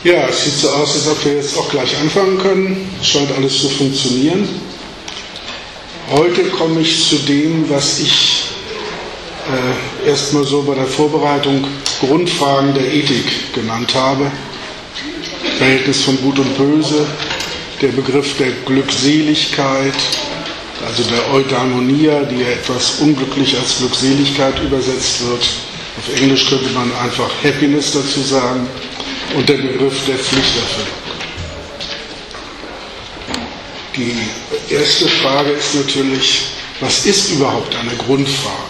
Ja, es sieht so aus, als ob wir jetzt auch gleich anfangen können. Es scheint alles zu funktionieren. Heute komme ich zu dem, was ich erstmal so bei der Vorbereitung Grundfragen der Ethik genannt habe. Verhältnis von Gut und Böse, der Begriff der Glückseligkeit, also der Eudaimonia, die ja etwas unglücklich als Glückseligkeit übersetzt wird. Auf Englisch könnte man einfach Happiness dazu sagen. Und der Begriff der Pflichterfüllung. Die erste Frage ist natürlich, was ist überhaupt eine Grundfrage?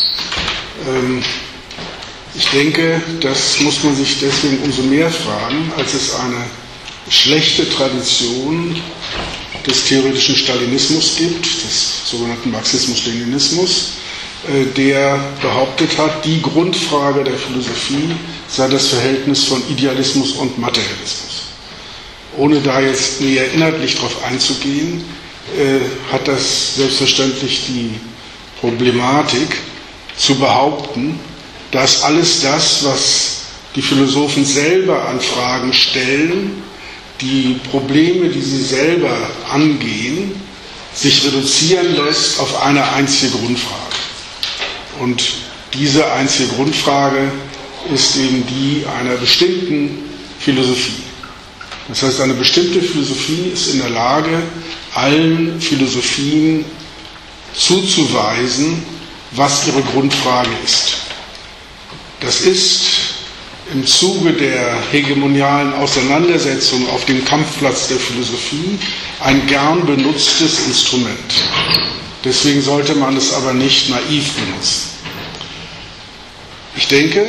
Ich denke, das muss man sich deswegen umso mehr fragen, als es eine schlechte Tradition des theoretischen Stalinismus gibt, des sogenannten Marxismus-Leninismus, der behauptet hat, die Grundfrage der Philosophie sei das Verhältnis von Idealismus und Materialismus. Ohne da jetzt näher inhaltlich darauf einzugehen, hat das selbstverständlich die Problematik zu behaupten, dass alles das, was die Philosophen selber an Fragen stellen, die Probleme, die sie selber angehen, sich reduzieren lässt auf eine einzige Grundfrage. Und diese einzige Grundfrage ist eben die einer bestimmten Philosophie. Das heißt, eine bestimmte Philosophie ist in der Lage, allen Philosophien zuzuweisen, was ihre Grundfrage ist. Das ist im Zuge der hegemonialen Auseinandersetzung auf dem Kampfplatz der Philosophie ein gern benutztes Instrument. Deswegen sollte man es aber nicht naiv benutzen. Ich denke,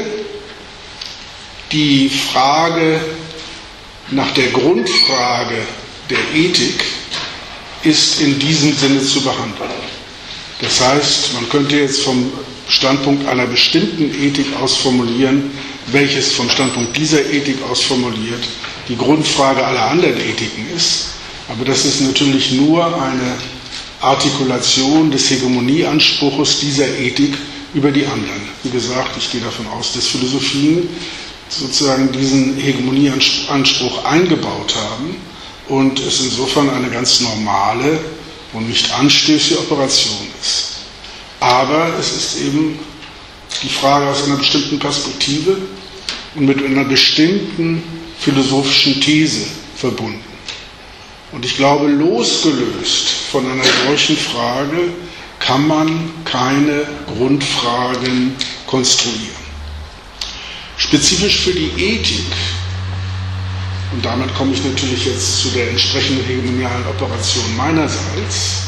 die Frage nach der Grundfrage der Ethik ist in diesem Sinne zu behandeln. Das heißt, man könnte jetzt vom Standpunkt einer bestimmten Ethik aus formulieren, welches vom Standpunkt dieser Ethik aus formuliert die Grundfrage aller anderen Ethiken ist. Aber das ist natürlich nur eine Artikulation des Hegemonieanspruches dieser Ethik über die anderen. Wie gesagt, ich gehe davon aus, dass Philosophien sozusagen diesen Hegemonieanspruch eingebaut haben und es insofern eine ganz normale und nicht anstößige Operation ist. Aber es ist eben die Frage aus einer bestimmten Perspektive und mit einer bestimmten philosophischen These verbunden. Und ich glaube, losgelöst von einer solchen Frage kann man keine Grundfragen konstruieren. Spezifisch für die Ethik, und damit komme ich natürlich jetzt zu der entsprechenden hegemonialen Operation meinerseits,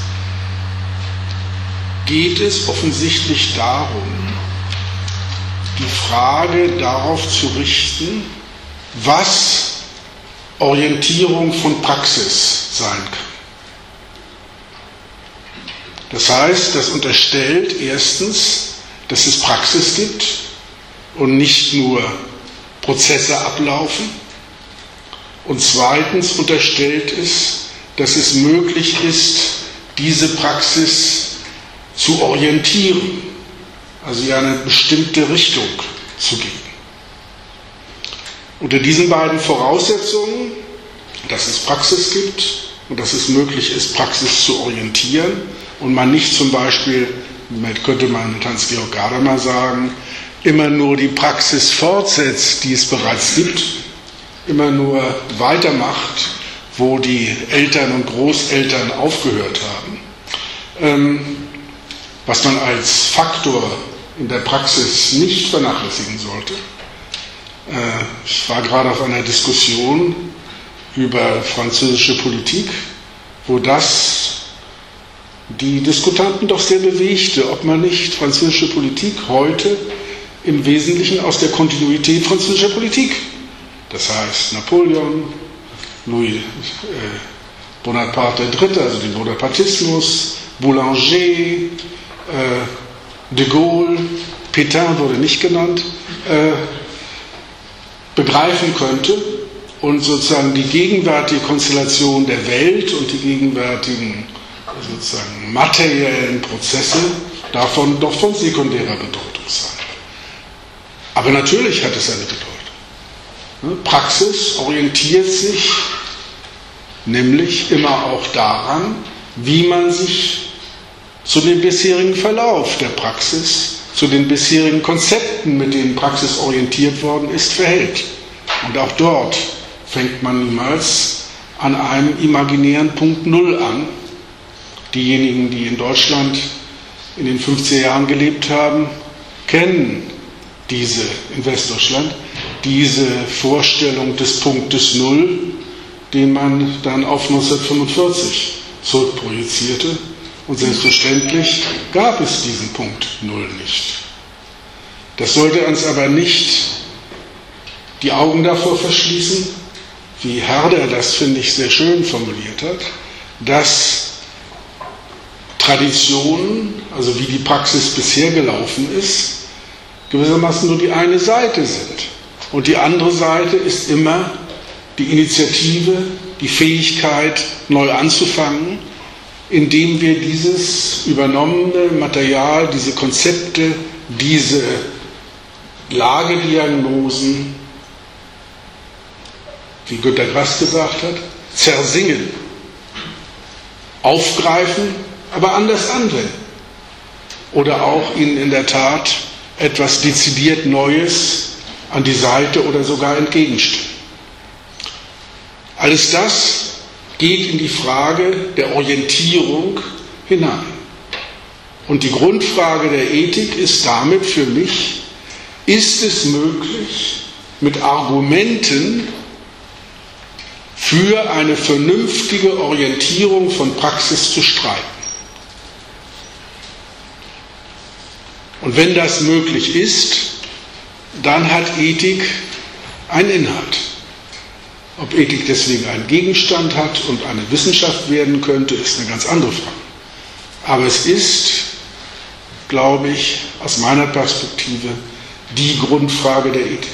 geht es offensichtlich darum, die Frage darauf zu richten, was Orientierung von Praxis sein kann. Das heißt, das unterstellt erstens, dass es Praxis gibt und nicht nur Prozesse ablaufen. Und zweitens unterstellt es, dass es möglich ist, diese Praxis zu orientieren, also in eine bestimmte Richtung zu gehen. Unter diesen beiden Voraussetzungen, dass es Praxis gibt und dass es möglich ist, Praxis zu orientieren und man nicht zum Beispiel, könnte man mit Hans-Georg Gadamer sagen, immer nur die Praxis fortsetzt, die es bereits gibt, immer nur weitermacht, wo die Eltern und Großeltern aufgehört haben, was man als Faktor in der Praxis nicht vernachlässigen sollte. Ich war gerade auf einer Diskussion über französische Politik, wo das die Diskutanten doch sehr bewegte, ob man nicht französische Politik heute im Wesentlichen aus der Kontinuität französischer Politik, das heißt Napoleon, Louis Bonaparte III., also den Bonapartismus, Boulanger, de Gaulle, Pétain wurde nicht genannt, begreifen könnte und sozusagen die gegenwärtige Konstellation der Welt und die gegenwärtigen sozusagen materiellen Prozesse davon doch von sekundärer Bedeutung sein. Aber natürlich hat es eine Bedeutung. Praxis orientiert sich nämlich immer auch daran, wie man sich zu dem bisherigen Verlauf der Praxis, zu den bisherigen Konzepten, mit denen Praxis orientiert worden ist, verhält. Und auch dort fängt man niemals an einem imaginären Punkt Null an. Diejenigen, die in Deutschland in den 50er Jahren gelebt haben, kennen in Westdeutschland diese Vorstellung des Punktes Null, den man dann auf 1945 zurückprojizierte. Und selbstverständlich gab es diesen Punkt Null nicht. Das sollte uns aber nicht die Augen davor verschließen, wie Herder das, finde ich, sehr schön formuliert hat, dass Traditionen, also wie die Praxis bisher gelaufen ist, gewissermaßen nur die eine Seite sind. Und die andere Seite ist immer die Initiative, die Fähigkeit, neu anzufangen, indem wir dieses übernommene Material, diese Konzepte, diese Lagediagnosen, wie Günter Grass gesagt hat, zersingen, aufgreifen, aber anders anwenden. Oder auch ihnen in der Tat etwas dezidiert Neues an die Seite oder sogar entgegenstellen. Alles das geht in die Frage der Orientierung hinein. Und die Grundfrage der Ethik ist damit für mich, ist es möglich, mit Argumenten für eine vernünftige Orientierung von Praxis zu streiten? Und wenn das möglich ist, dann hat Ethik einen Inhalt. Ob Ethik deswegen einen Gegenstand hat und eine Wissenschaft werden könnte, ist eine ganz andere Frage. Aber es ist, glaube ich, aus meiner Perspektive die Grundfrage der Ethik.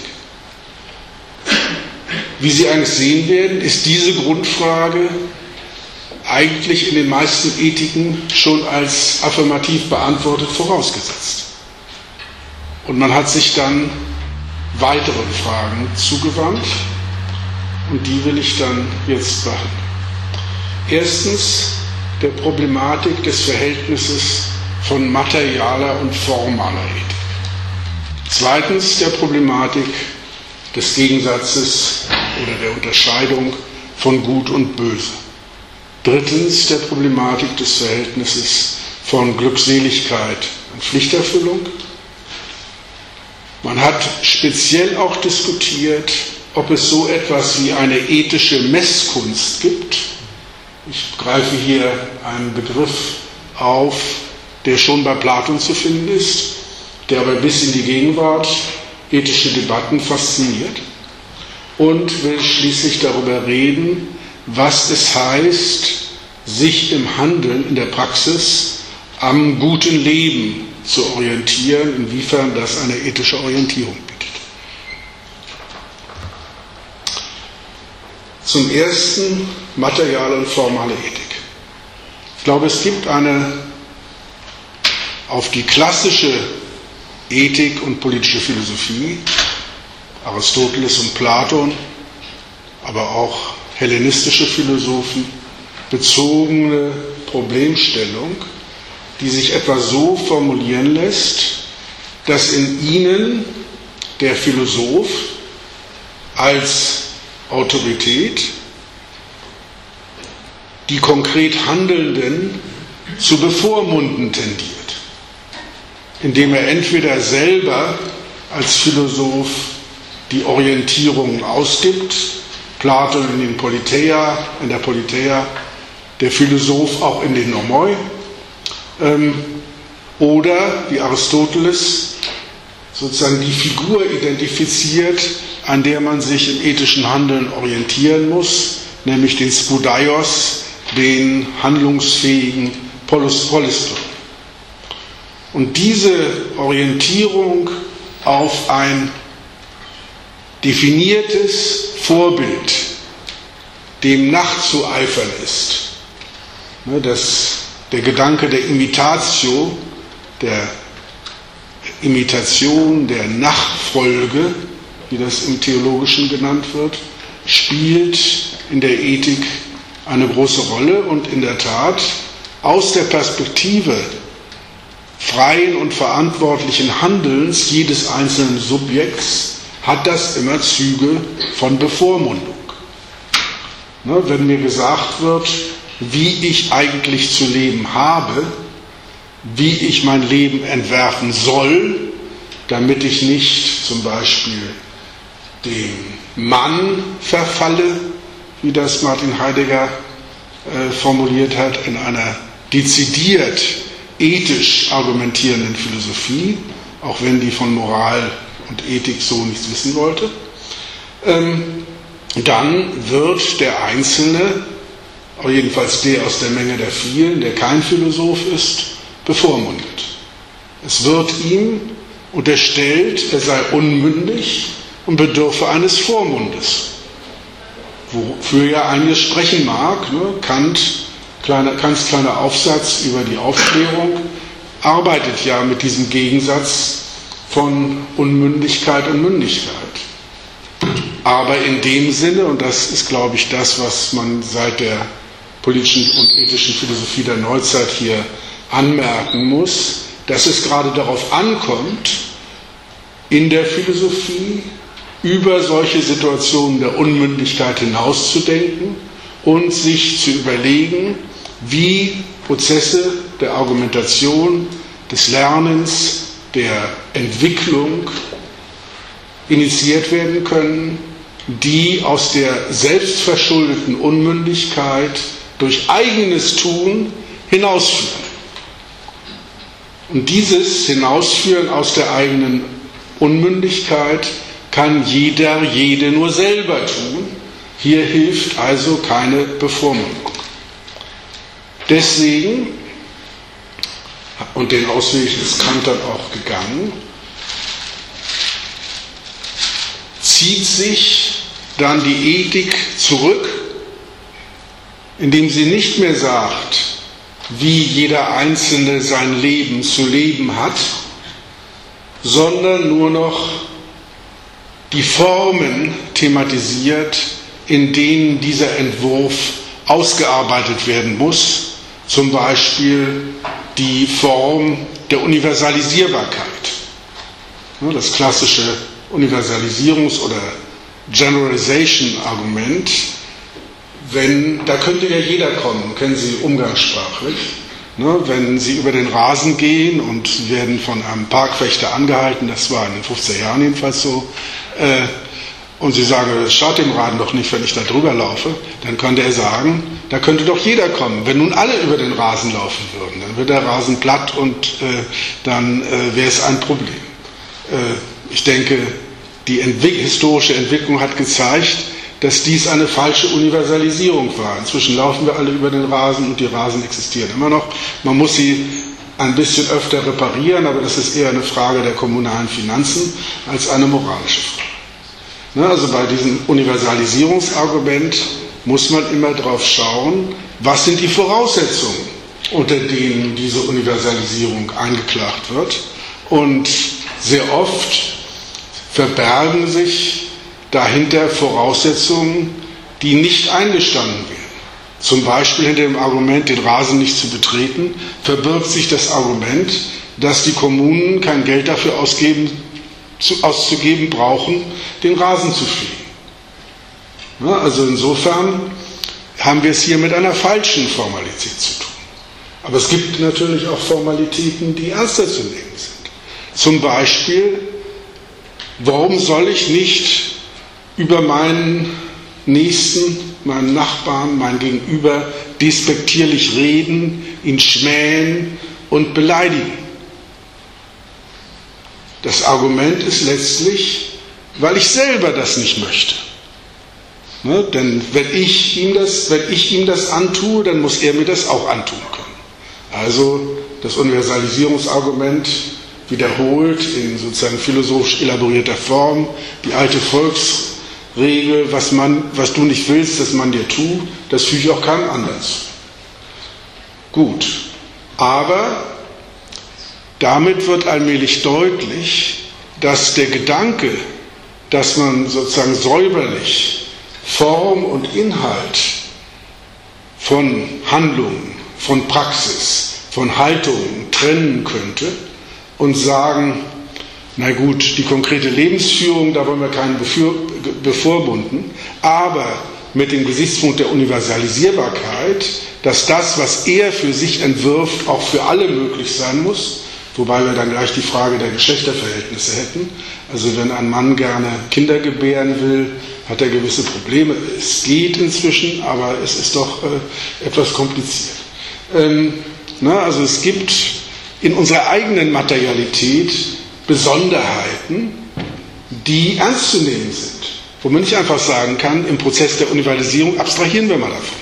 Wie Sie eigentlich sehen werden, ist diese Grundfrage eigentlich in den meisten Ethiken schon als affirmativ beantwortet vorausgesetzt. Und man hat sich dann weiteren Fragen zugewandt. Und die will ich dann jetzt behandeln. Erstens der Problematik des Verhältnisses von materialer und formaler Ethik. Zweitens der Problematik des Gegensatzes oder der Unterscheidung von Gut und Böse. Drittens der Problematik des Verhältnisses von Glückseligkeit und Pflichterfüllung. Man hat speziell auch diskutiert, ob es so etwas wie eine ethische Messkunst gibt. Ich greife hier einen Begriff auf, der schon bei Platon zu finden ist, der aber bis in die Gegenwart ethische Debatten fasziniert, und will schließlich darüber reden, was es heißt, sich im Handeln, in der Praxis am guten Leben zu orientieren, inwiefern das eine ethische Orientierung bietet. Zum ersten materiale und formale Ethik. Ich glaube, es gibt eine auf die klassische Ethik und politische Philosophie, Aristoteles und Platon, aber auch hellenistische Philosophen, bezogene Problemstellung, die sich etwa so formulieren lässt, dass in ihnen der Philosoph als Autorität die konkret Handelnden zu bevormunden tendiert, indem er entweder selber als Philosoph die Orientierungen ausgibt, Platon in der Politeia, der Philosoph auch in den Nomoi, oder wie Aristoteles sozusagen die Figur identifiziert, an der man sich im ethischen Handeln orientieren muss, nämlich den Spudaios, den handlungsfähigen Poliston. Und diese Orientierung auf ein definiertes Vorbild, dem nachzueifern ist, der Gedanke der Imitatio, der Imitation, der Nachfolge, wie das im Theologischen genannt wird, spielt in der Ethik eine große Rolle und in der Tat aus der Perspektive freien und verantwortlichen Handelns jedes einzelnen Subjekts hat das immer Züge von Bevormundung. Wenn mir gesagt wird, wie ich eigentlich zu leben habe, wie ich mein Leben entwerfen soll, damit ich nicht zum Beispiel dem Mann verfalle, wie das Martin Heidegger formuliert hat, in einer dezidiert ethisch argumentierenden Philosophie, auch wenn die von Moral und Ethik so nichts wissen wollte, dann wird der Einzelne, jedenfalls der aus der Menge der vielen, der kein Philosoph ist, bevormundet. Es wird ihm unterstellt, er sei unmündig und bedürfe eines Vormundes, wofür ja einiges sprechen mag. Kants kleiner Aufsatz über die Aufklärung arbeitet ja mit diesem Gegensatz von Unmündigkeit und Mündigkeit. Aber in dem Sinne, und das ist, glaube ich, das, was man seit der politischen und ethischen Philosophie der Neuzeit hier anmerken muss, dass es gerade darauf ankommt, in der Philosophie über solche Situationen der Unmündigkeit hinauszudenken und sich zu überlegen, wie Prozesse der Argumentation, des Lernens, der Entwicklung initiiert werden können, die aus der selbstverschuldeten Unmündigkeit durch eigenes Tun hinausführen. Und dieses Hinausführen aus der eigenen Unmündigkeit kann jede nur selber tun. Hier hilft also keine Bevormundung. Deswegen, und den Ausweg ist Kant dann auch gegangen, zieht sich dann die Ethik zurück, indem sie nicht mehr sagt, wie jeder Einzelne sein Leben zu leben hat, sondern nur noch die Formen thematisiert, in denen dieser Entwurf ausgearbeitet werden muss, zum Beispiel die Form der Universalisierbarkeit. Das klassische Universalisierungs- oder Generalization-Argument, da könnte ja jeder kommen, kennen Sie umgangssprachlich, wenn Sie über den Rasen gehen und Sie werden von einem Parkwächter angehalten, das war in den 50er Jahren jedenfalls so, und Sie sagen, das schaut dem Rasen doch nicht, wenn ich da drüber laufe, dann könnte er sagen, da könnte doch jeder kommen. Wenn nun alle über den Rasen laufen würden, dann wird der Rasen platt und dann wäre es ein Problem. Ich denke, die historische Entwicklung hat gezeigt, dass dies eine falsche Universalisierung war. Inzwischen laufen wir alle über den Rasen und die Rasen existieren immer noch. Man muss sie ein bisschen öfter reparieren, aber das ist eher eine Frage der kommunalen Finanzen als eine moralische Frage. Also bei diesem Universalisierungsargument muss man immer darauf schauen, was sind die Voraussetzungen, unter denen diese Universalisierung eingeklagt wird. Und sehr oft verbergen sich dahinter Voraussetzungen, die nicht eingestanden werden. Zum Beispiel hinter dem Argument, den Rasen nicht zu betreten, verbirgt sich das Argument, dass die Kommunen kein Geld dafür auszugeben brauchen, den Rasen zu pflegen. Also insofern haben wir es hier mit einer falschen Formalität zu tun. Aber es gibt natürlich auch Formalitäten, die ernster zu nehmen sind. Zum Beispiel, warum soll ich nicht über meinen Nächsten, meinen Nachbarn, mein Gegenüber despektierlich reden, ihn schmähen und beleidigen? Das Argument ist letztlich, weil ich selber das nicht möchte. Denn wenn ich ihm das antue, dann muss er mir das auch antun können. Also das Universalisierungsargument wiederholt in sozusagen philosophisch elaborierter Form die alte Volksregel, was du nicht willst, dass man dir tut, das füge ich auch keinem anderen zu. Gut, aber damit wird allmählich deutlich, dass der Gedanke, dass man sozusagen säuberlich Form und Inhalt von Handlungen, von Praxis, von Haltungen trennen könnte und sagen, na gut, die konkrete Lebensführung, da wollen wir keinen bevormunden, aber mit dem Gesichtspunkt der Universalisierbarkeit, dass das, was er für sich entwirft, auch für alle möglich sein muss, wobei wir dann gleich die Frage der Geschlechterverhältnisse hätten. Also wenn ein Mann gerne Kinder gebären will, hat er gewisse Probleme. Es geht inzwischen, aber es ist doch etwas kompliziert. Also es gibt in unserer eigenen Materialität Besonderheiten, die ernst zu nehmen sind. Wo man nicht einfach sagen kann, im Prozess der Universalisierung abstrahieren wir mal davon.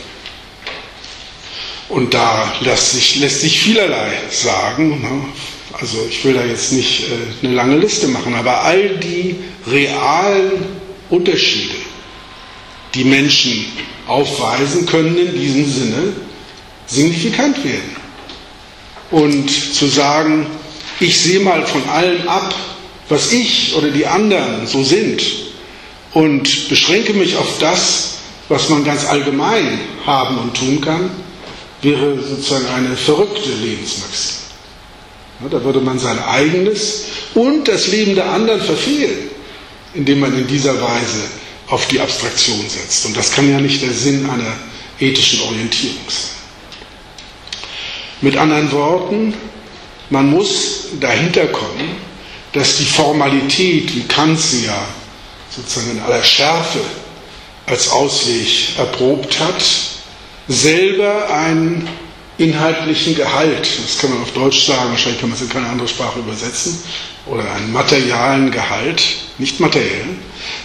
Und da lässt sich vielerlei sagen. Also ich will da jetzt nicht eine lange Liste machen, aber all die realen Unterschiede, die Menschen aufweisen, können in diesem Sinne signifikant werden. Und zu sagen, ich sehe mal von allem ab, was ich oder die anderen so sind und beschränke mich auf das, was man ganz allgemein haben und tun kann, wäre sozusagen eine verrückte Lebensmaxime. Ja, da würde man sein eigenes und das Leben der anderen verfehlen, indem man in dieser Weise auf die Abstraktion setzt. Und das kann ja nicht der Sinn einer ethischen Orientierung sein. Mit anderen Worten, man muss dahinter kommen, dass die Formalität, wie Kant sie ja sozusagen in aller Schärfe als Ausweg erprobt hat, selber einen inhaltlichen Gehalt, das kann man auf Deutsch sagen, wahrscheinlich kann man es in keine andere Sprache übersetzen, oder einen materialen Gehalt, nicht materiellen,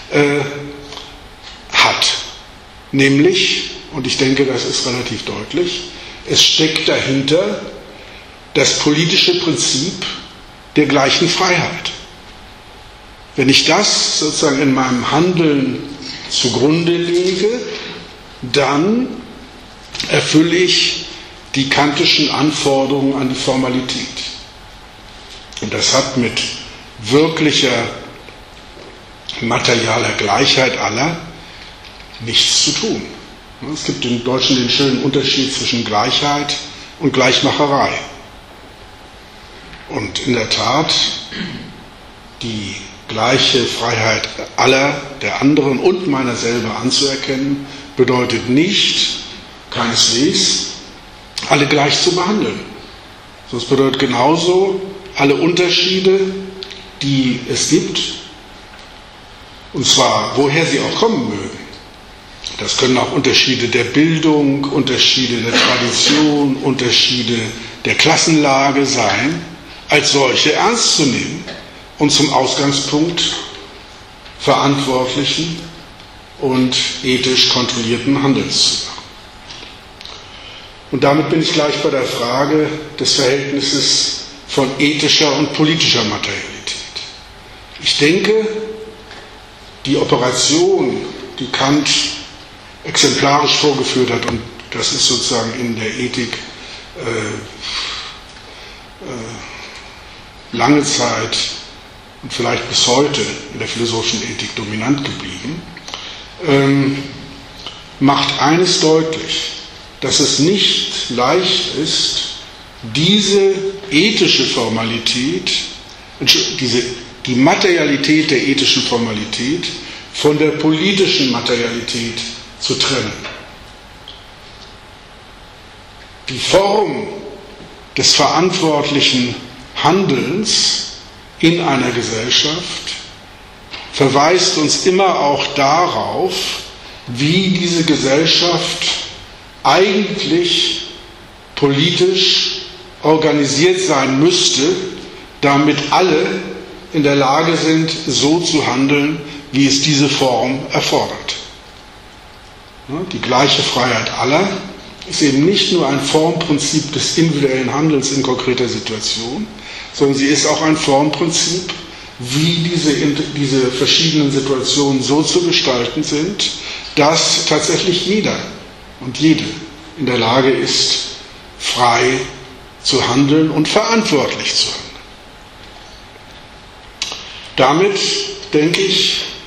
hat. Nämlich, und ich denke, das ist relativ deutlich, es steckt dahinter das politische Prinzip der gleichen Freiheit. Wenn ich das sozusagen in meinem Handeln zugrunde lege, dann erfülle ich die kantischen Anforderungen an die Formalität. Und das hat mit wirklicher materialer Gleichheit aller nichts zu tun. Es gibt im Deutschen den schönen Unterschied zwischen Gleichheit und Gleichmacherei. Und in der Tat, die gleiche Freiheit aller, der anderen und meiner selber anzuerkennen, bedeutet nicht, keineswegs, alle gleich zu behandeln. Das bedeutet genauso, alle Unterschiede, die es gibt, und zwar woher sie auch kommen mögen. Das können auch Unterschiede der Bildung, Unterschiede der Tradition, Unterschiede der Klassenlage sein, als solche ernst zu nehmen und zum Ausgangspunkt verantwortlichen und ethisch kontrollierten Handelns zu machen. Und damit bin ich gleich bei der Frage des Verhältnisses von ethischer und politischer Materialität. Ich denke, die Operation, die Kant exemplarisch vorgeführt hat, und das ist sozusagen in der Ethik lange Zeit und vielleicht bis heute in der philosophischen Ethik dominant geblieben, macht eines deutlich, dass es nicht leicht ist, diese ethische Formalität, die Materialität der ethischen Formalität von der politischen Materialität zu trennen. Die Form des verantwortlichen Handelns in einer Gesellschaft verweist uns immer auch darauf, wie diese Gesellschaft eigentlich politisch organisiert sein müsste, damit alle in der Lage sind, so zu handeln, wie es diese Form erfordert. Die gleiche Freiheit aller ist eben nicht nur ein Formprinzip des individuellen Handelns in konkreter Situation, sondern sie ist auch ein Formprinzip, wie diese verschiedenen Situationen so zu gestalten sind, dass tatsächlich jeder und jede in der Lage ist, frei zu handeln und verantwortlich zu handeln. Damit, denke ich,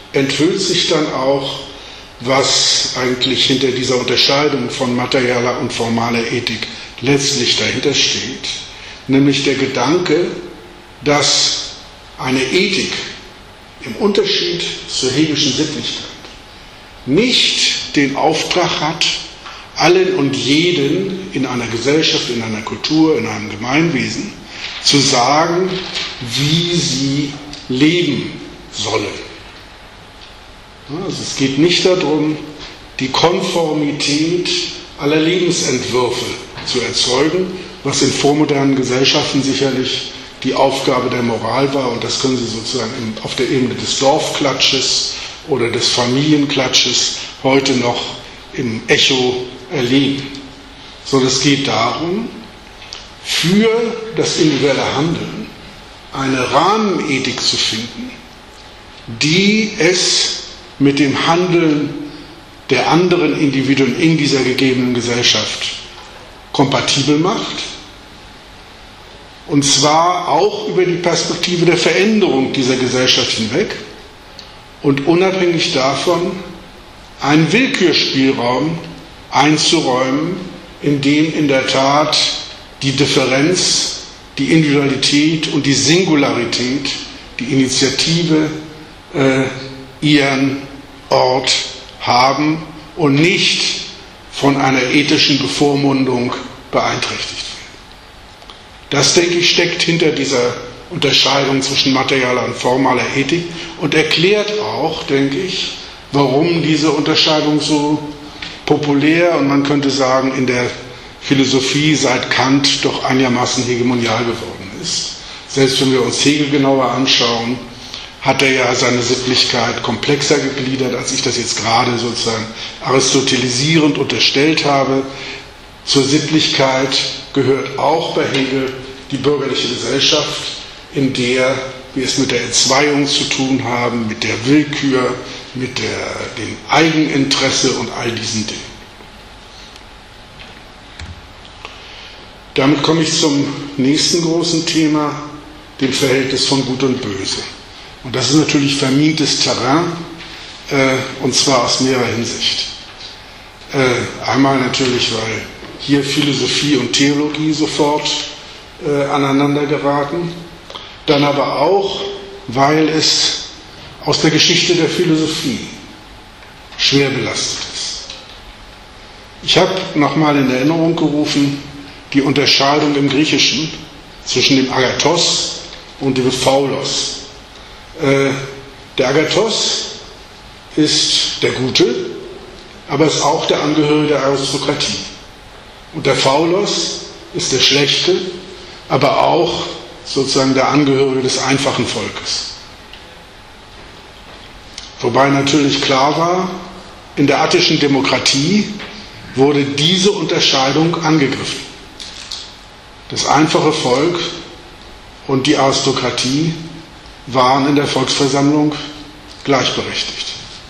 enthüllt sich dann auch, was eigentlich hinter dieser Unterscheidung von materieller und formaler Ethik letztlich dahinter steht, nämlich der Gedanke, dass eine Ethik im Unterschied zur hegelischen Sittlichkeit nicht den Auftrag hat, allen und jeden in einer Gesellschaft, in einer Kultur, in einem Gemeinwesen zu sagen, wie sie leben sollen. Also es geht nicht darum, die Konformität aller Lebensentwürfe zu erzeugen, was in vormodernen Gesellschaften sicherlich die Aufgabe der Moral war, und das können Sie sozusagen auf der Ebene des Dorfklatsches oder des Familienklatsches heute noch im Echo erleben. Sondern es geht darum, für das individuelle Handeln eine Rahmenethik zu finden, die es mit dem Handeln der anderen Individuen in dieser gegebenen Gesellschaft kompatibel macht, und zwar auch über die Perspektive der Veränderung dieser Gesellschaft hinweg und unabhängig davon einen Willkürspielraum einzuräumen, in dem in der Tat die Differenz, die Individualität und die Singularität, die Initiative ihren Ort haben und nicht von einer ethischen Bevormundung beeinträchtigt werden. Das, denke ich, steckt hinter dieser Unterscheidung zwischen materieller und formaler Ethik und erklärt auch, denke ich, warum diese Unterscheidung so populär und man könnte sagen in der Philosophie seit Kant doch einigermaßen hegemonial geworden ist. Selbst wenn wir uns Hegel genauer anschauen, hat er ja seine Sittlichkeit komplexer gegliedert, als ich das jetzt gerade sozusagen aristotelisierend unterstellt habe. Zur Sittlichkeit gehört auch bei Hegel die bürgerliche Gesellschaft, in der wir es mit der Entzweiung zu tun haben, mit der Willkür, mit dem Eigeninteresse und all diesen Dingen. Damit komme ich zum nächsten großen Thema, dem Verhältnis von Gut und Böse. Und das ist natürlich vermintes Terrain, und zwar aus mehrerer Hinsicht. Einmal natürlich, weil hier Philosophie und Theologie sofort aneinander geraten, dann aber auch, weil es aus der Geschichte der Philosophie schwer belastet ist. Ich habe nochmal in Erinnerung gerufen die Unterscheidung im Griechischen zwischen dem Agathos und dem Phaulos. Der Agathos ist der Gute, aber ist auch der Angehörige der Aristokratie. Und der Phaulos ist der Schlechte, aber auch sozusagen der Angehörige des einfachen Volkes. Wobei natürlich klar war, in der attischen Demokratie wurde diese Unterscheidung angegriffen. Das einfache Volk und die Aristokratie waren in der Volksversammlung gleichberechtigt.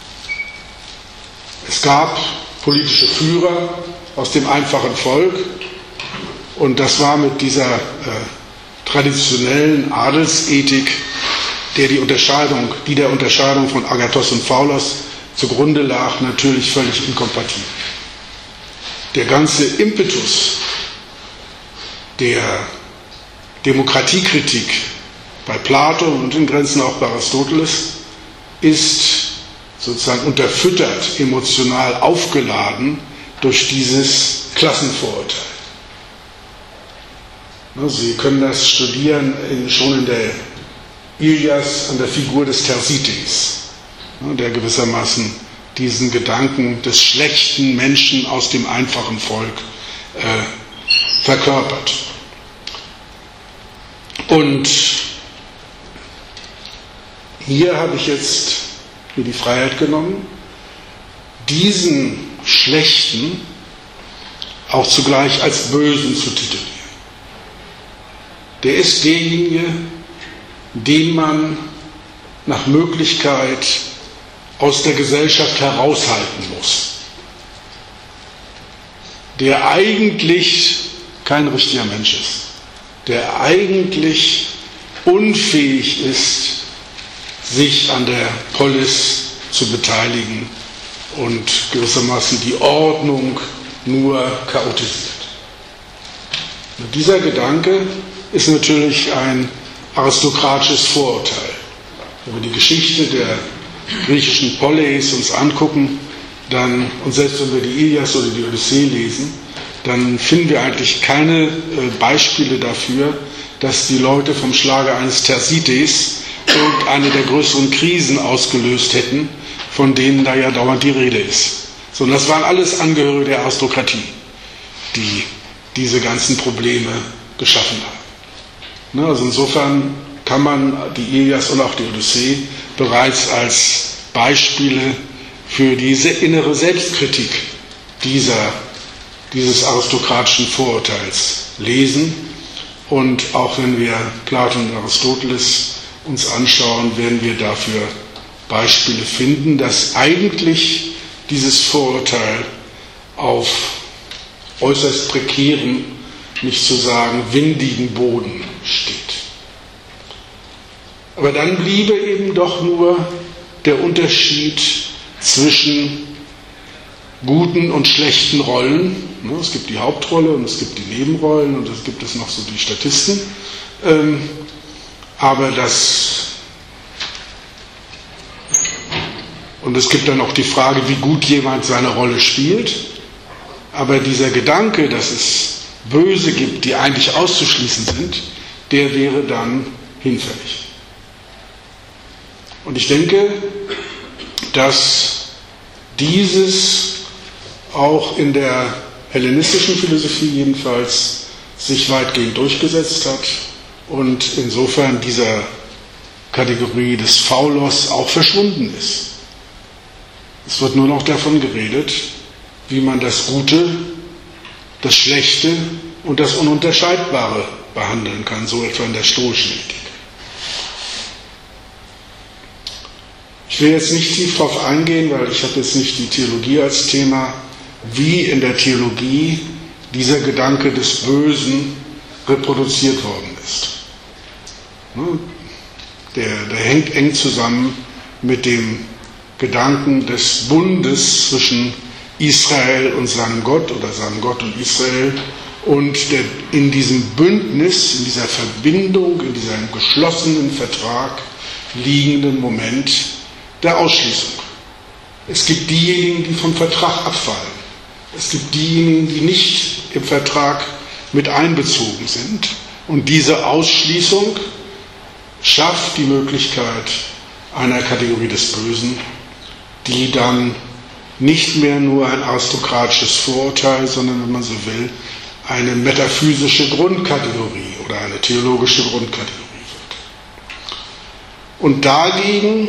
Es gab politische Führer aus dem einfachen Volk und das war mit dieser traditionellen Adelsethik, die der Unterscheidung von Agathos und Phaulos zugrunde lag, natürlich völlig inkompatibel. Der ganze Impetus der Demokratiekritik bei Plato und in Grenzen auch bei Aristoteles ist sozusagen unterfüttert, emotional aufgeladen durch dieses Klassenvorurteil. Sie können das studieren schon in der Ilias an der Figur des Thersites, der gewissermaßen diesen Gedanken des schlechten Menschen aus dem einfachen Volk verkörpert. Und hier habe ich jetzt mir die Freiheit genommen, diesen Schlechten auch zugleich als Bösen zu titulieren. Der ist derjenige, den man nach Möglichkeit aus der Gesellschaft heraushalten muss, der eigentlich kein richtiger Mensch ist, der eigentlich unfähig ist, sich an der Polis zu beteiligen und gewissermaßen die Ordnung nur chaotisiert. Und dieser Gedanke ist natürlich ein aristokratisches Vorurteil. Wenn wir die Geschichte der griechischen Poleis uns angucken, und selbst wenn wir die Ilias oder die Odyssee lesen, dann finden wir eigentlich keine Beispiele dafür, dass die Leute vom Schlage eines Thersites irgendeine der größeren Krisen ausgelöst hätten, von denen da ja dauernd die Rede ist. Sondern das waren alles Angehörige der Aristokratie, die diese ganzen Probleme geschaffen haben. Also insofern kann man die Ilias und auch die Odyssee bereits als Beispiele für diese innere Selbstkritik dieses aristokratischen Vorurteils lesen. Und auch wenn wir Platon und Aristoteles uns anschauen, werden wir dafür Beispiele finden, dass eigentlich dieses Vorurteil auf äußerst prekären, nicht zu sagen windigen Boden steht. Aber dann bliebe eben doch nur der Unterschied zwischen guten und schlechten Rollen. Es gibt die Hauptrolle und es gibt die Nebenrollen und es gibt noch so die Statisten. Und es gibt dann auch die Frage, wie gut jemand seine Rolle spielt. Aber dieser Gedanke, dass es Böse gibt, die eigentlich auszuschließen sind, der wäre dann hinfällig. Und ich denke, dass dieses auch in der hellenistischen Philosophie jedenfalls sich weitgehend durchgesetzt hat und insofern dieser Kategorie des Faulos auch verschwunden ist. Es wird nur noch davon geredet, wie man das Gute, das Schlechte und das Ununterscheidbare behandeln kann, so etwa in der stoischen Ethik. Ich will jetzt nicht tief darauf eingehen, weil ich habe jetzt nicht die Theologie als Thema, wie in der Theologie dieser Gedanke des Bösen reproduziert worden ist. Der hängt eng zusammen mit dem Gedanken des Bundes zwischen Israel und seinem Gott oder seinem Gott und Israel und in diesem Bündnis, in dieser Verbindung, in diesem geschlossenen Vertrag liegenden Moment der Ausschließung. Es gibt diejenigen, die vom Vertrag abfallen. Es gibt diejenigen, die nicht im Vertrag mit einbezogen sind. Und diese Ausschließung schafft die Möglichkeit einer Kategorie des Bösen, die dann nicht mehr nur ein aristokratisches Vorurteil, sondern, wenn man so will, eine metaphysische Grundkategorie oder eine theologische Grundkategorie wird. Und dagegen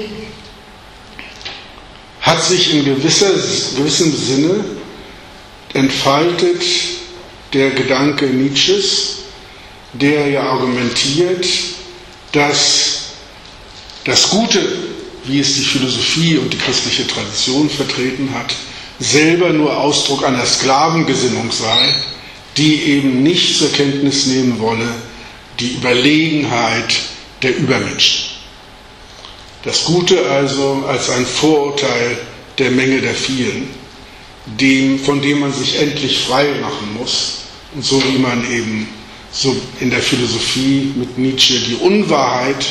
hat sich in gewissem Sinne entfaltet der Gedanke Nietzsches, der ja argumentiert, dass das Gute, wie es die Philosophie und die christliche Tradition vertreten hat, selber nur Ausdruck einer Sklavengesinnung sei, die eben nicht zur Kenntnis nehmen wolle, die Überlegenheit der Übermenschen. Das Gute also als ein Vorurteil der Menge der Vielen, von dem man sich endlich frei machen muss. Und so wie man eben so in der Philosophie mit Nietzsche die Unwahrheit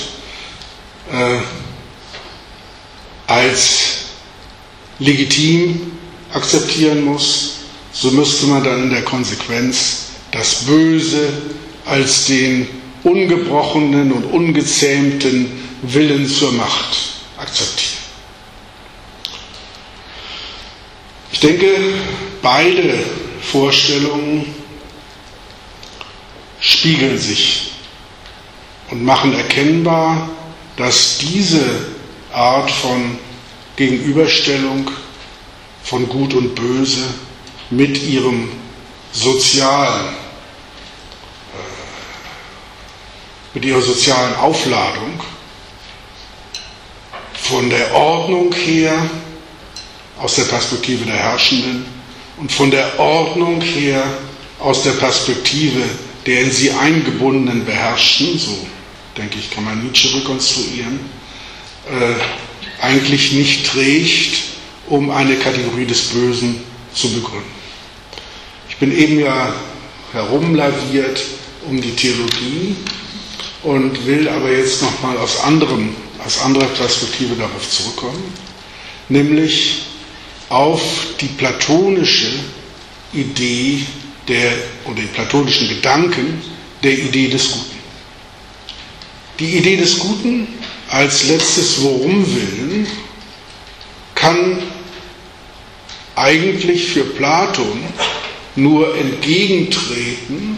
als legitim akzeptieren muss, so müsste man dann in der Konsequenz das Böse als den ungebrochenen und ungezähmten Willen zur Macht akzeptieren. Ich denke, beide Vorstellungen spiegeln sich und machen erkennbar, dass diese Art von Gegenüberstellung von Gut und Böse mit ihrem mit ihrer sozialen Aufladung von der Ordnung her aus der Perspektive der Herrschenden und von der Ordnung her aus der Perspektive der in sie eingebundenen Beherrschten, so denke ich, kann man Nietzsche rekonstruieren, eigentlich nicht trägt, um eine Kategorie des Bösen zu begründen. Ich bin eben ja herumlaviert um die Theologie und will aber jetzt nochmal aus anderer Perspektive darauf zurückkommen, nämlich auf die platonische Idee oder den platonischen Gedanken der Idee des Guten. Die Idee des Guten als letztes Worumwillen kann eigentlich für Platon nur entgegentreten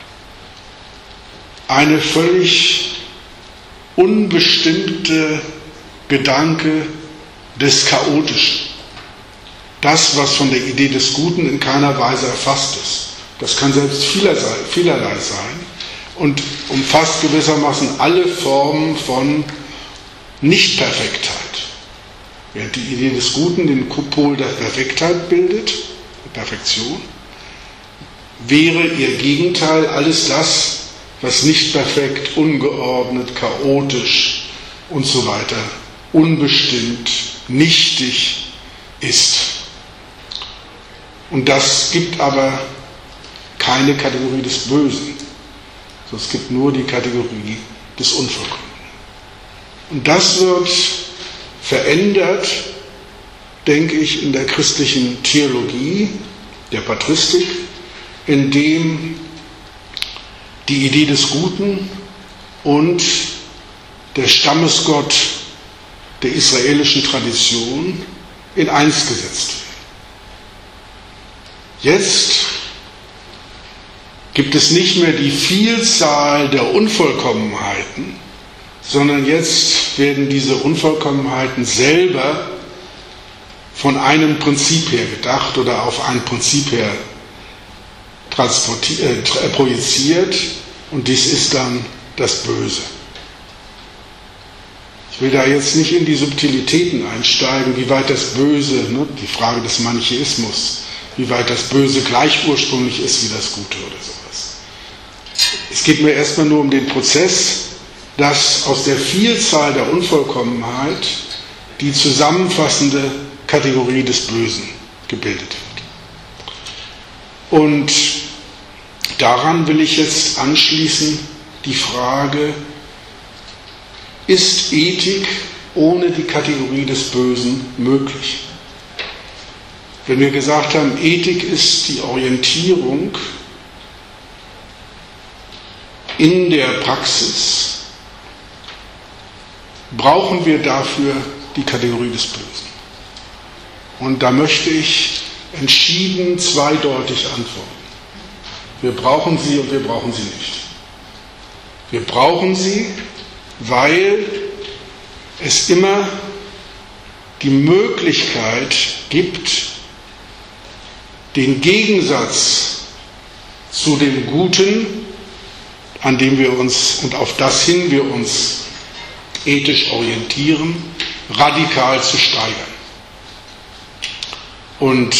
eine völlig unbestimmte Gedanke des Chaotischen. Das, was von der Idee des Guten in keiner Weise erfasst ist. Das kann selbst vielerlei sein und umfasst gewissermaßen alle Formen von Nichtperfektheit. Während die Idee des Guten den Pol der Perfektheit bildet, der Perfektion, wäre ihr Gegenteil alles das, was nicht perfekt, ungeordnet, chaotisch und so weiter, unbestimmt, nichtig ist. Und das gibt aber keine Kategorie des Bösen, sondern es gibt nur die Kategorie des Unvollkommenen. Und das wird verändert, denke ich, in der christlichen Theologie, der Patristik, indem die Idee des Guten und der Stammesgott der israelischen Tradition in eins gesetzt werden. Jetzt gibt es nicht mehr die Vielzahl der Unvollkommenheiten, sondern jetzt werden diese Unvollkommenheiten selber von einem Prinzip her gedacht oder auf ein Prinzip her projiziert, und dies ist dann das Böse. Ich will da jetzt nicht in die Subtilitäten einsteigen, wie weit das Böse, die Frage des Manichäismus, wie weit das Böse gleich ursprünglich ist wie das Gute oder sowas. Es geht mir erstmal nur um den Prozess, dass aus der Vielzahl der Unvollkommenheit die zusammenfassende Kategorie des Bösen gebildet wird. Und daran will ich jetzt anschließen die Frage, ist Ethik ohne die Kategorie des Bösen möglich? Wenn wir gesagt haben, Ethik ist die Orientierung in der Praxis, brauchen wir dafür die Kategorie des Bösen. Und da möchte ich entschieden zweideutig antworten. Wir brauchen sie und wir brauchen sie nicht. Wir brauchen sie, weil es immer die Möglichkeit gibt, den Gegensatz zu dem Guten, an dem wir uns und auf das hin wir uns ethisch orientieren, radikal zu steigern. Und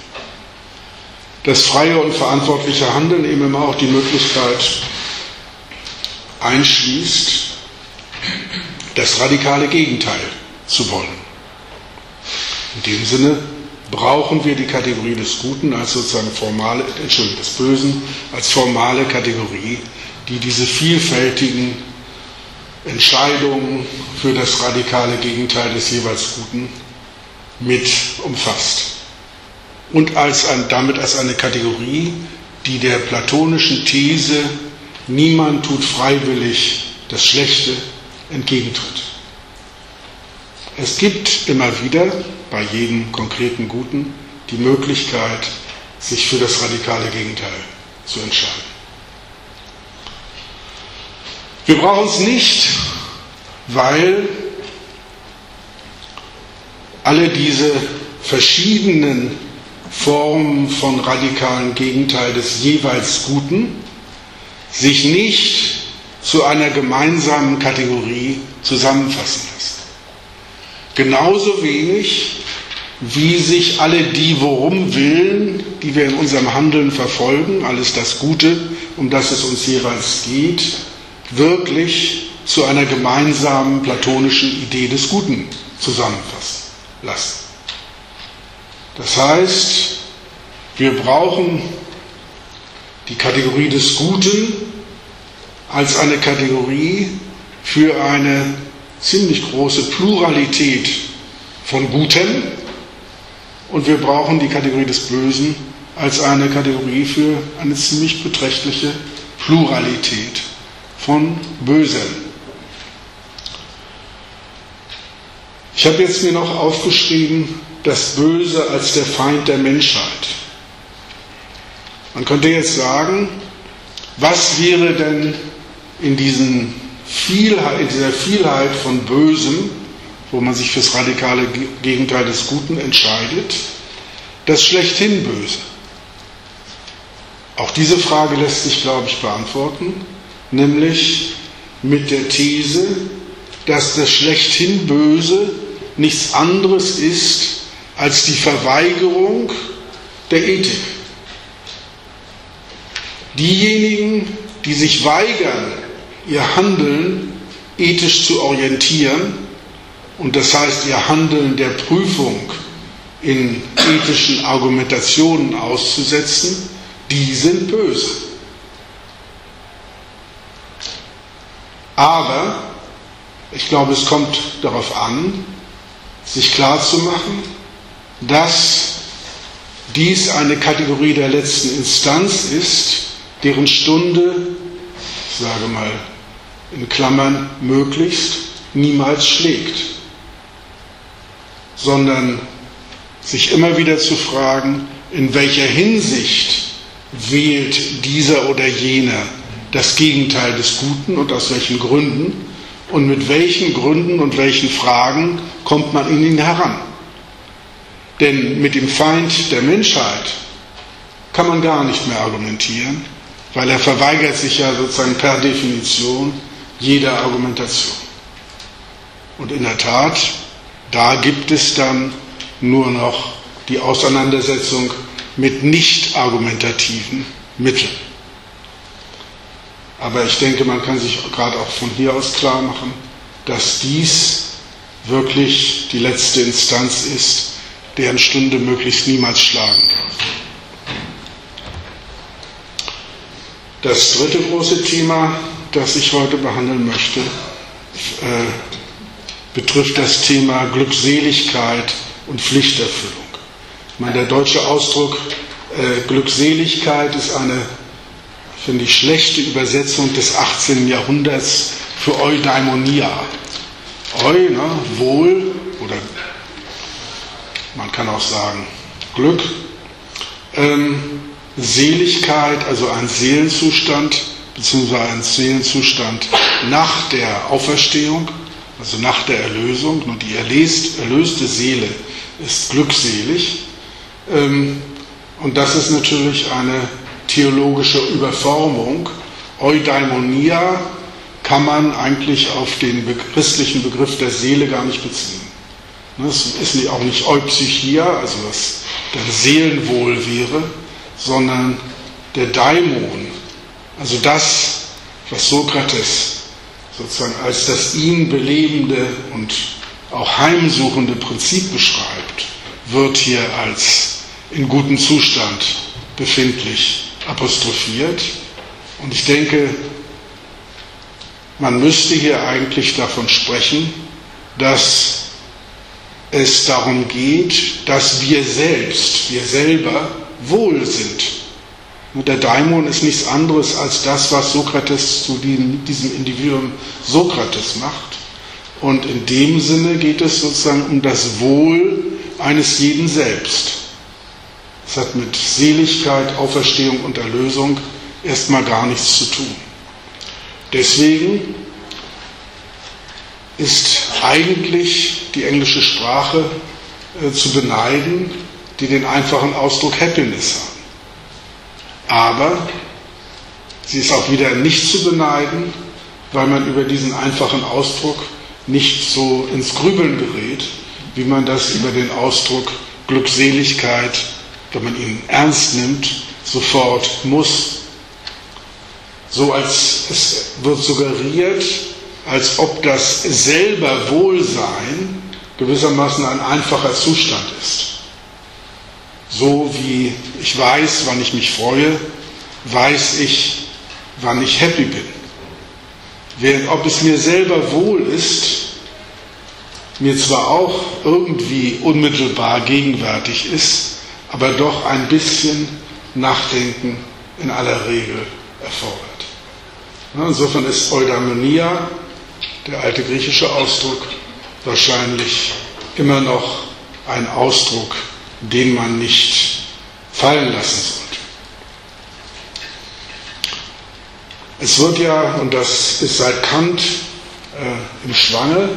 das freie und verantwortliche Handeln eben immer auch die Möglichkeit einschließt, das radikale Gegenteil zu wollen. In dem Sinne brauchen wir die Kategorie des Guten als sozusagen des Bösen als formale Kategorie, die diese vielfältigen Entscheidungen für das radikale Gegenteil des jeweils Guten mit umfasst. Und damit als eine Kategorie, die der platonischen These, niemand tut freiwillig das Schlechte, entgegentritt. Es gibt immer wieder bei jedem konkreten Guten die Möglichkeit, sich für das radikale Gegenteil zu entscheiden. Wir brauchen es nicht, weil alle diese verschiedenen Formen von radikalen Gegenteil des jeweils Guten sich nicht zu einer gemeinsamen Kategorie zusammenfassen lassen. Genauso wenig, wie sich alle die Worumwillen, die wir in unserem Handeln verfolgen, alles das Gute, um das es uns jeweils geht, wirklich zu einer gemeinsamen platonischen Idee des Guten zusammenfassen lassen. Das heißt, wir brauchen die Kategorie des Guten als eine Kategorie für eine ziemlich große Pluralität von Gutem, und wir brauchen die Kategorie des Bösen als eine Kategorie für eine ziemlich beträchtliche Pluralität von Bösem. Ich habe jetzt mir noch aufgeschrieben, das Böse als der Feind der Menschheit. Man könnte jetzt sagen, was wäre denn in dieser Vielheit von Bösem, wo man sich fürs radikale Gegenteil des Guten entscheidet, das schlechthin Böse? Auch diese Frage lässt sich, glaube ich, beantworten, nämlich mit der These, dass das schlechthin Böse nichts anderes ist als die Verweigerung der Ethik. Diejenigen, die sich weigern, ihr Handeln ethisch zu orientieren, und das heißt, ihr Handeln der Prüfung in ethischen Argumentationen auszusetzen, die sind böse. Aber ich glaube, es kommt darauf an, sich klarzumachen, dass dies eine Kategorie der letzten Instanz ist, deren Stunde, ich sage mal in Klammern, möglichst niemals schlägt, sondern sich immer wieder zu fragen, in welcher Hinsicht wählt dieser oder jener das Gegenteil des Guten und aus welchen Gründen und mit welchen Gründen und welchen Fragen kommt man in ihn heran. Denn mit dem Feind der Menschheit kann man gar nicht mehr argumentieren, weil er verweigert sich ja sozusagen per Definition jeder Argumentation. Und in der Tat, da gibt es dann nur noch die Auseinandersetzung mit nicht argumentativen Mitteln. Aber ich denke, man kann sich gerade auch von hier aus klar machen, dass dies wirklich die letzte Instanz ist, deren Stunde möglichst niemals schlagen darf. Das dritte große Thema, das ich heute behandeln möchte, betrifft das Thema Glückseligkeit und Pflichterfüllung. Ich meine, der deutsche Ausdruck Glückseligkeit ist eine, finde ich, schlechte Übersetzung des 18. Jahrhunderts für Eudaimonia. Eu, Wohl, oder man kann auch sagen Glück. Seligkeit, also ein Seelenzustand, beziehungsweise ein Seelenzustand nach der Auferstehung, also nach der Erlösung. Nur die erlöste Seele ist glückselig. Und das ist natürlich eine theologische Überformung. Eudaimonia kann man eigentlich auf den christlichen Begriff der Seele gar nicht beziehen. Es ist auch nicht Eupsychia, also was dann Seelenwohl wäre, sondern der Daimon, also das, was Sokrates sozusagen als das ihn belebende und auch heimsuchende Prinzip beschreibt, wird hier als in gutem Zustand befindlich apostrophiert. Und ich denke, man müsste hier eigentlich davon sprechen, dass es darum geht, dass wir selber wohl sind. Und der Daimon ist nichts anderes als das, was Sokrates zu diesem Individuum Sokrates macht. Und in dem Sinne geht es sozusagen um das Wohl eines jeden selbst. Es hat mit Seligkeit, Auferstehung und Erlösung erstmal gar nichts zu tun. Deswegen ist eigentlich die englische Sprache zu beneiden, die den einfachen Ausdruck Happiness haben. Aber sie ist auch wieder nicht zu beneiden, weil man über diesen einfachen Ausdruck nicht so ins Grübeln gerät, wie man das über den Ausdruck Glückseligkeit, wenn man ihn ernst nimmt, sofort muss. So als es wird suggeriert, als ob das selber Wohlsein gewissermaßen ein einfacher Zustand ist. So wie ich weiß, wann ich mich freue, weiß ich, wann ich happy bin. Während ob es mir selber wohl ist, mir zwar auch irgendwie unmittelbar gegenwärtig ist, aber doch ein bisschen Nachdenken in aller Regel erfordert. Insofern ist Eudaimonia, der alte griechische Ausdruck, wahrscheinlich immer noch ein Ausdruck, den man nicht fallen lassen sollte. Es wird ja, und das ist seit Kant im Schwange,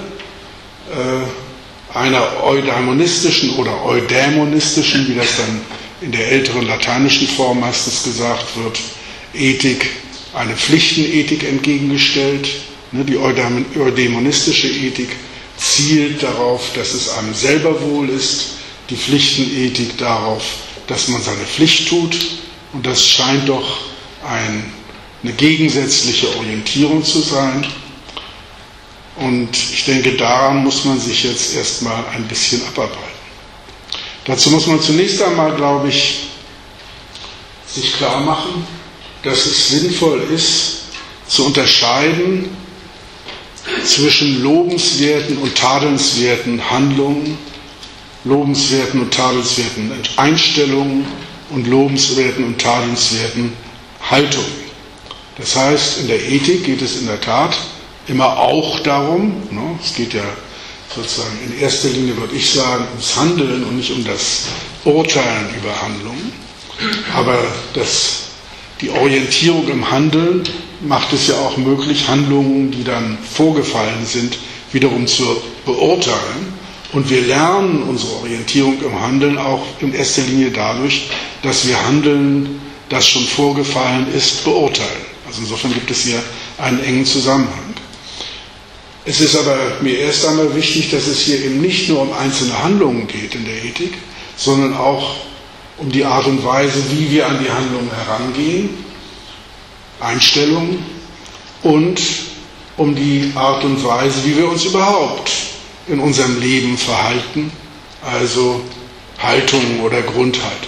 einer eudaimonistischen oder eudämonistischen, wie das dann in der älteren lateinischen Form meistens gesagt wird, Ethik, eine Pflichtenethik entgegengestellt. Die eudämonistische Ethik zielt darauf, dass es einem selber wohl ist, die Pflichtenethik darauf, dass man seine Pflicht tut, und das scheint doch eine gegensätzliche Orientierung zu sein. Und ich denke, daran muss man sich jetzt erstmal ein bisschen abarbeiten. Dazu muss man zunächst einmal, glaube ich, sich klar machen, dass es sinnvoll ist, zu unterscheiden zwischen lobenswerten und tadelnswerten Handlungen, lobenswerten und tadelnswerten Einstellungen und lobenswerten und tadelnswerten Haltungen. Das heißt, in der Ethik geht es in der Tat immer auch darum, es geht ja sozusagen in erster Linie, würde ich sagen, ums Handeln und nicht um das Urteilen über Handlungen, aber die Orientierung im Handeln macht es ja auch möglich, Handlungen, die dann vorgefallen sind, wiederum zu beurteilen. Und wir lernen unsere Orientierung im Handeln auch in erster Linie dadurch, dass wir Handeln, das schon vorgefallen ist, beurteilen. Also insofern gibt es hier einen engen Zusammenhang. Es ist aber mir erst einmal wichtig, dass es hier eben nicht nur um einzelne Handlungen geht in der Ethik, sondern auch um die Art und Weise, wie wir an die Handlungen herangehen, Einstellungen, und um die Art und Weise, wie wir uns überhaupt in unserem Leben verhalten, also Haltung oder Grundhaltung.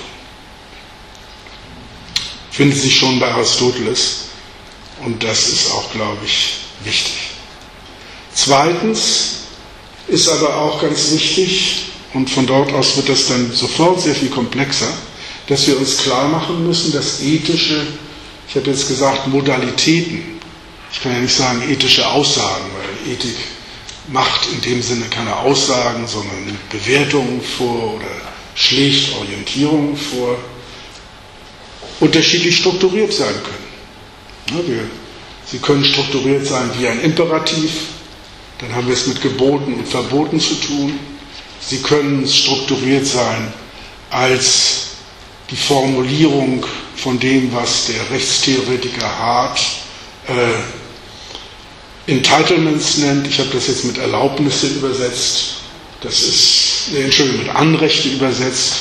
Findet sich schon bei Aristoteles, und das ist auch, glaube ich, wichtig. Zweitens ist aber auch ganz wichtig, und von dort aus wird das dann sofort sehr viel komplexer, dass wir uns klar machen müssen, dass ethische, ich habe jetzt gesagt Modalitäten, ich kann ja nicht sagen ethische Aussagen, weil Ethik macht in dem Sinne keine Aussagen, sondern Bewertungen vor oder schlägt Orientierungen vor, unterschiedlich strukturiert sein können. Sie können strukturiert sein wie ein Imperativ, dann haben wir es mit Geboten und Verboten zu tun. Sie können strukturiert sein als die Formulierung von dem, was der Rechtstheoretiker Hart Entitlements nennt. Ich habe das jetzt mit Erlaubnisse übersetzt. Das ist, mit Anrechte übersetzt,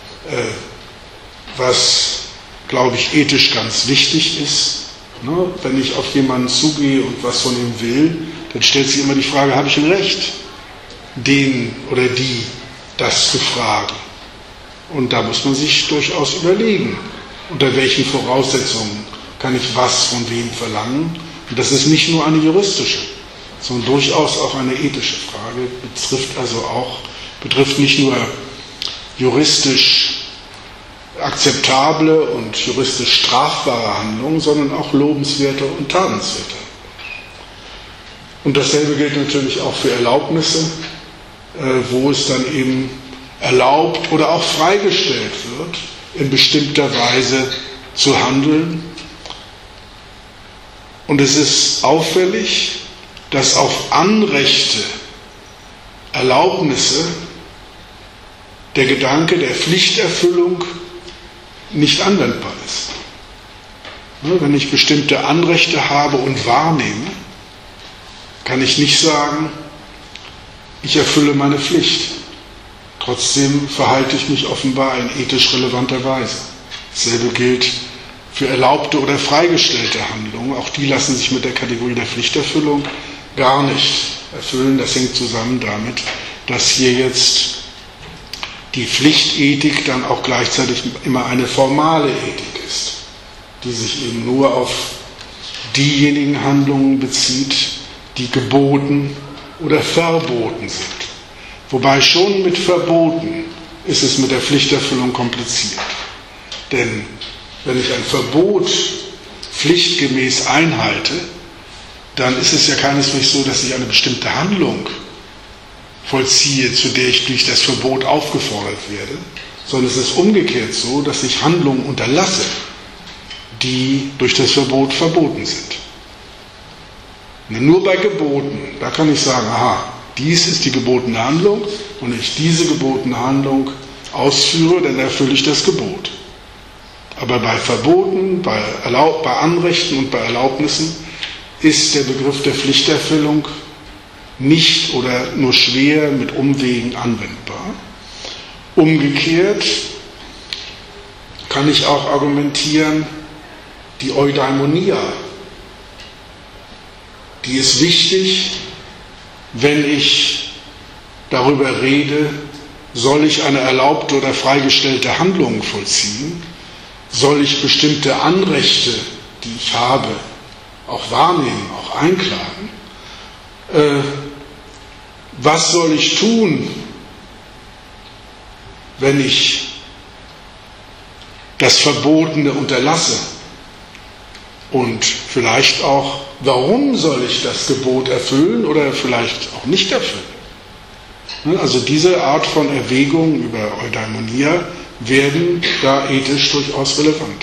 was, glaube ich, ethisch ganz wichtig ist. Wenn ich auf jemanden zugehe und was von ihm will, dann stellt sich immer die Frage, habe ich ein Recht, den oder die das zu fragen? Und da muss man sich durchaus überlegen, unter welchen Voraussetzungen kann ich was von wem verlangen. Und das ist nicht nur eine juristische, sondern durchaus auch eine ethische Frage, betrifft nicht nur juristisch akzeptable und juristisch strafbare Handlungen, sondern auch lobenswerte und tadelnswerte. Und dasselbe gilt natürlich auch für Erlaubnisse, wo es dann eben erlaubt oder auch freigestellt wird, in bestimmter Weise zu handeln. Und es ist auffällig, dass auf Anrechte, Erlaubnisse der Gedanke der Pflichterfüllung nicht anwendbar ist. Wenn ich bestimmte Anrechte habe und wahrnehme, kann ich nicht sagen, ich erfülle meine Pflicht. Trotzdem verhalte ich mich offenbar in ethisch relevanter Weise. Dasselbe gilt für erlaubte oder freigestellte Handlungen. Auch die lassen sich mit der Kategorie der Pflichterfüllung gar nicht erfüllen. Das hängt zusammen damit, dass hier jetzt die Pflichtethik dann auch gleichzeitig immer eine formale Ethik ist, die sich eben nur auf diejenigen Handlungen bezieht, die geboten oder verboten sind. Wobei schon mit Verboten ist es mit der Pflichterfüllung kompliziert. Denn wenn ich ein Verbot pflichtgemäß einhalte, dann ist es ja keineswegs so, dass ich eine bestimmte Handlung vollziehe, zu der ich durch das Verbot aufgefordert werde, sondern es ist umgekehrt so, dass ich Handlungen unterlasse, die durch das Verbot verboten sind. Nur bei Geboten, da kann ich sagen, aha, dies ist die gebotene Handlung und wenn ich diese gebotene Handlung ausführe, dann erfülle ich das Gebot. Aber bei Verboten, bei Anrechten und bei Erlaubnissen ist der Begriff der Pflichterfüllung nicht oder nur schwer mit Umwegen anwendbar. Umgekehrt kann ich auch argumentieren, die Eudaimonia, die ist wichtig, wenn ich darüber rede, soll ich eine erlaubte oder freigestellte Handlung vollziehen, soll ich bestimmte Anrechte, die ich habe, auch wahrnehmen, auch einklagen. Was soll ich tun, wenn ich das Verbotene unterlasse? Und vielleicht auch, warum soll ich das Gebot erfüllen oder vielleicht auch nicht erfüllen? Also diese Art von Erwägungen über Eudaimonia werden da ethisch durchaus relevant.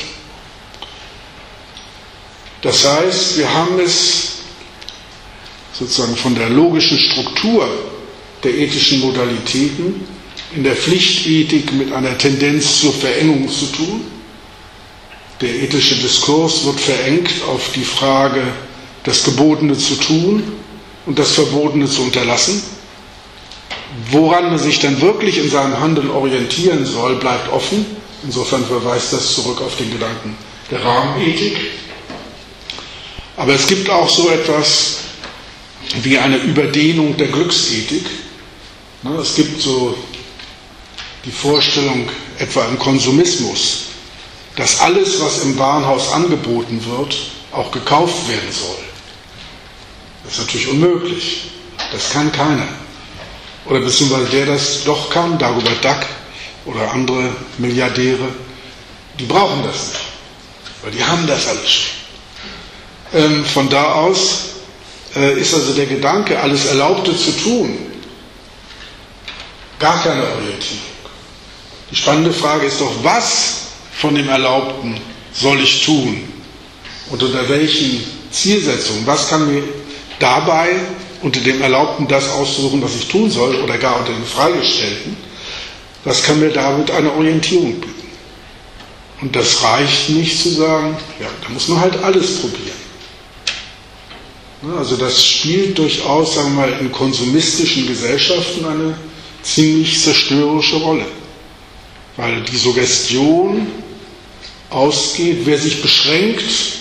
Das heißt, wir haben es sozusagen von der logischen Struktur der ethischen Modalitäten in der Pflichtethik mit einer Tendenz zur Verengung zu tun. Der ethische Diskurs wird verengt auf die Frage, das Gebotene zu tun und das Verbotene zu unterlassen. Woran man sich dann wirklich in seinem Handeln orientieren soll, bleibt offen. Insofern verweist das zurück auf den Gedanken der Rahmenethik. Aber es gibt auch so etwas wie eine Überdehnung der Glücksethik. Es gibt so die Vorstellung, etwa im Konsumismus, dass alles, was im Warenhaus angeboten wird, auch gekauft werden soll. Das ist natürlich unmöglich. Das kann keiner. Oder beziehungsweise der das doch kann, Dagobert Duck oder andere Milliardäre, die brauchen das nicht, weil die haben das alles schon. Von da aus ist also der Gedanke, alles Erlaubte zu tun, gar keine Orientierung. Die spannende Frage ist doch, was von dem Erlaubten soll ich tun und unter welchen Zielsetzungen? Was kann mir dabei unter dem Erlaubten das aussuchen, was ich tun soll, oder gar unter dem Freigestellten? Was kann mir damit eine Orientierung bieten? Und das reicht nicht zu sagen, ja, da muss man halt alles probieren. Also das spielt durchaus, sagen wir mal, in konsumistischen Gesellschaften eine ziemlich zerstörerische Rolle. Weil die Suggestion ausgeht, wer sich beschränkt,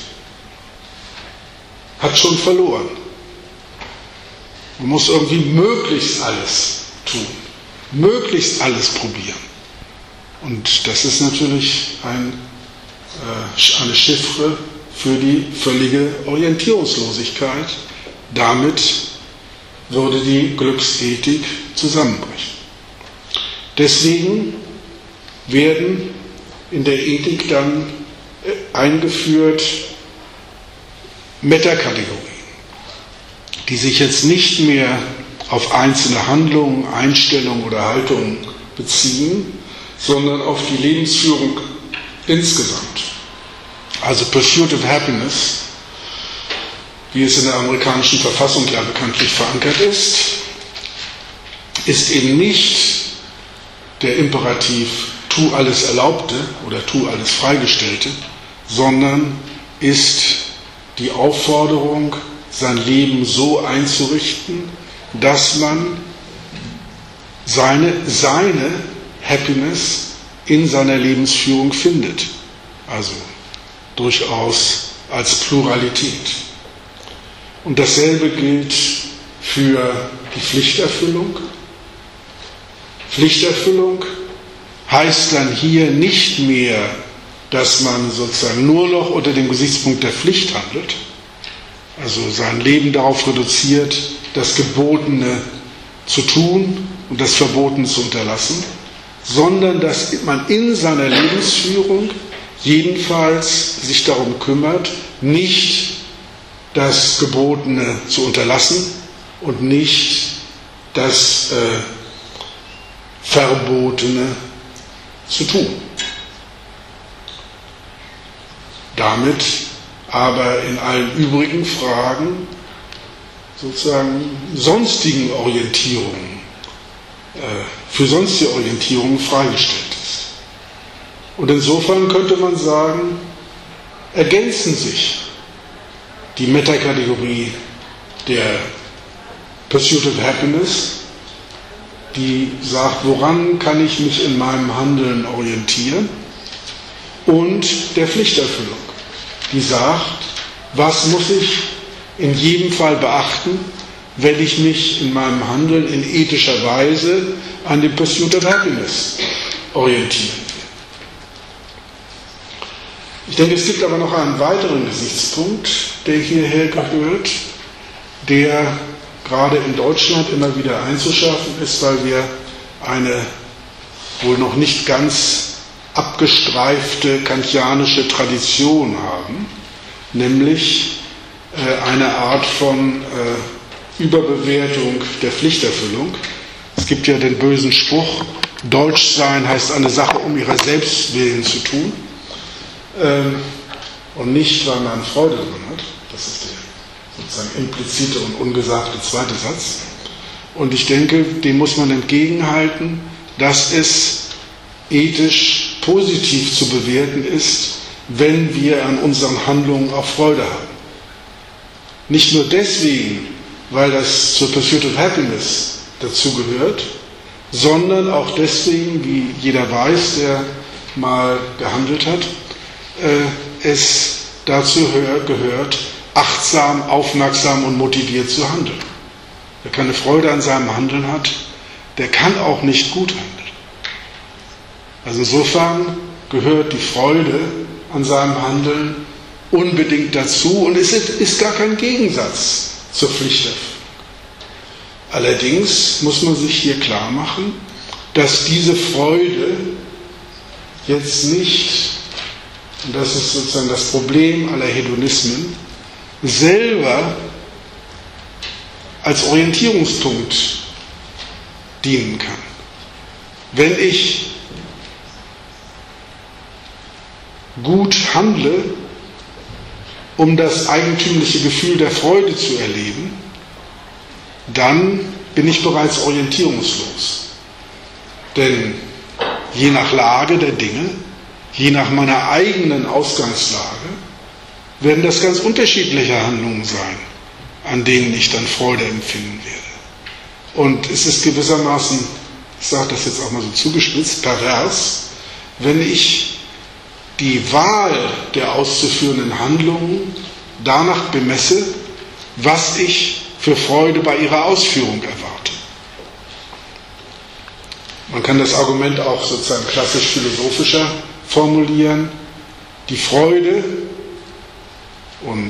hat schon verloren. Man muss irgendwie möglichst alles tun, möglichst alles probieren. Und das ist natürlich eine Chiffre für die völlige Orientierungslosigkeit. Damit würde die Glücksethik zusammenbrechen. Deswegen werden in der Ethik dann eingeführt Metakategorien, die sich jetzt nicht mehr auf einzelne Handlungen, Einstellungen oder Haltungen beziehen, sondern auf die Lebensführung insgesamt. Also Pursuit of Happiness, wie es in der amerikanischen Verfassung ja bekanntlich verankert ist eben nicht der Imperativ, tu alles Erlaubte oder tu alles Freigestellte, sondern ist die Aufforderung, sein Leben so einzurichten, dass man seine Happiness in seiner Lebensführung findet. Also durchaus als Pluralität. Und dasselbe gilt für die Pflichterfüllung. Pflichterfüllung heißt dann hier nicht mehr, dass man sozusagen nur noch unter dem Gesichtspunkt der Pflicht handelt, also sein Leben darauf reduziert, das Gebotene zu tun und das Verbotene zu unterlassen, sondern dass man in seiner Lebensführung jedenfalls sich darum kümmert, nicht das Gebotene zu unterlassen und nicht das Verbotene zu tun. Damit aber in allen übrigen Fragen sozusagen sonstigen Orientierungen, für sonstige Orientierungen freigestellt ist. Und insofern könnte man sagen, ergänzen sich die Metakategorie der Pursuit of Happiness, die sagt, woran kann ich mich in meinem Handeln orientieren, und der Pflichterfüllung, die sagt, was muss ich in jedem Fall beachten, wenn ich mich in meinem Handeln in ethischer Weise an dem Pursuit of Happiness orientieren will. Ich denke, es gibt aber noch einen weiteren Gesichtspunkt, der hierher gehört, der gerade in Deutschland immer wieder einzuschärfen ist, weil wir eine wohl noch nicht ganz abgestreifte kantianische Tradition haben, nämlich eine Art von Überbewertung der Pflichterfüllung. Es gibt ja den bösen Spruch, Deutsch sein heißt eine Sache um ihrer selbst willen zu tun und nicht, weil man Freude daran hat. Das ist der sozusagen implizite und ungesagte zweite Satz. Und ich denke, dem muss man entgegenhalten, dass es ethisch positiv zu bewerten ist, wenn wir an unseren Handlungen auch Freude haben. Nicht nur deswegen, weil das zur Pursuit of Happiness dazugehört, sondern auch deswegen, wie jeder weiß, der mal gehandelt hat, es dazu gehört, achtsam, aufmerksam und motiviert zu handeln. Wer keine Freude an seinem Handeln hat, der kann auch nicht gut handeln. Also insofern gehört die Freude an seinem Handeln unbedingt dazu und es ist gar kein Gegensatz zur Pflichterfüllung. Allerdings muss man sich hier klar machen, dass diese Freude jetzt nicht, und das ist sozusagen das Problem aller Hedonismen, selber als Orientierungspunkt dienen kann. Wenn ich gut handle, um das eigentümliche Gefühl der Freude zu erleben, dann bin ich bereits orientierungslos. Denn je nach Lage der Dinge, je nach meiner eigenen Ausgangslage, werden das ganz unterschiedliche Handlungen sein, an denen ich dann Freude empfinden werde. Und es ist gewissermaßen, ich sage das jetzt auch mal so zugespitzt, pervers, wenn ich die Wahl der auszuführenden Handlungen danach bemesse, was ich für Freude bei ihrer Ausführung erwarte. Man kann das Argument auch sozusagen klassisch philosophischer formulieren. Die Freude, und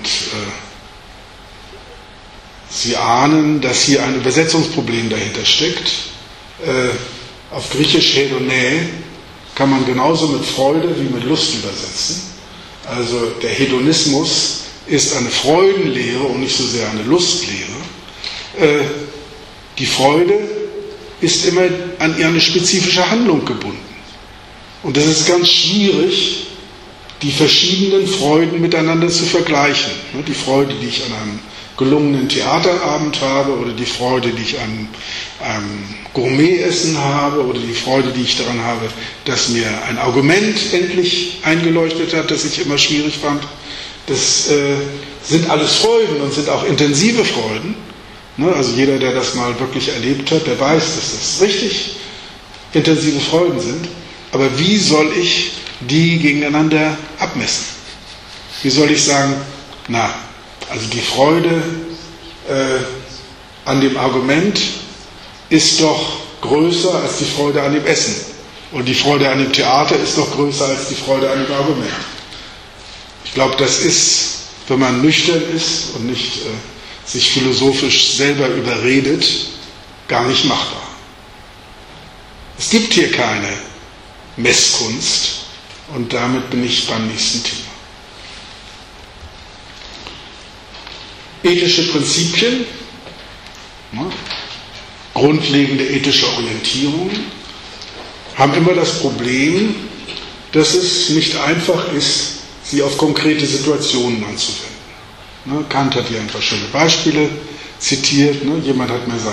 Sie ahnen, dass hier ein Übersetzungsproblem dahinter steckt. Auf Griechisch Hedonä kann man genauso mit Freude wie mit Lust übersetzen. Also der Hedonismus ist eine Freudenlehre und nicht so sehr eine Lustlehre. Die Freude ist immer an eine spezifische Handlung gebunden. Und es ist ganz schwierig, die verschiedenen Freuden miteinander zu vergleichen. Die Freude, die ich an einem gelungenen Theaterabend habe, oder die Freude, die ich an einem Gourmetessen habe, oder die Freude, die ich daran habe, dass mir ein Argument endlich eingeleuchtet hat, das ich immer schwierig fand. Das sind alles Freuden und sind auch intensive Freuden. Also jeder, der das mal wirklich erlebt hat, der weiß, dass das richtig intensive Freuden sind. Aber wie soll ich die gegeneinander abmessen? Wie soll ich sagen, also die Freude an dem Argument ist doch größer als die Freude an dem Essen. Und die Freude an dem Theater ist doch größer als die Freude an dem Argument. Ich glaube, das ist, wenn man nüchtern ist und nicht sich philosophisch selber überredet, gar nicht machbar. Es gibt hier keine Messkunst und damit bin ich beim nächsten Thema. Ethische Prinzipien, grundlegende ethische Orientierungen, haben immer das Problem, dass es nicht einfach ist, sie auf konkrete Situationen anzuwenden. Kant hat hier ein paar schöne Beispiele zitiert. Jemand hat mir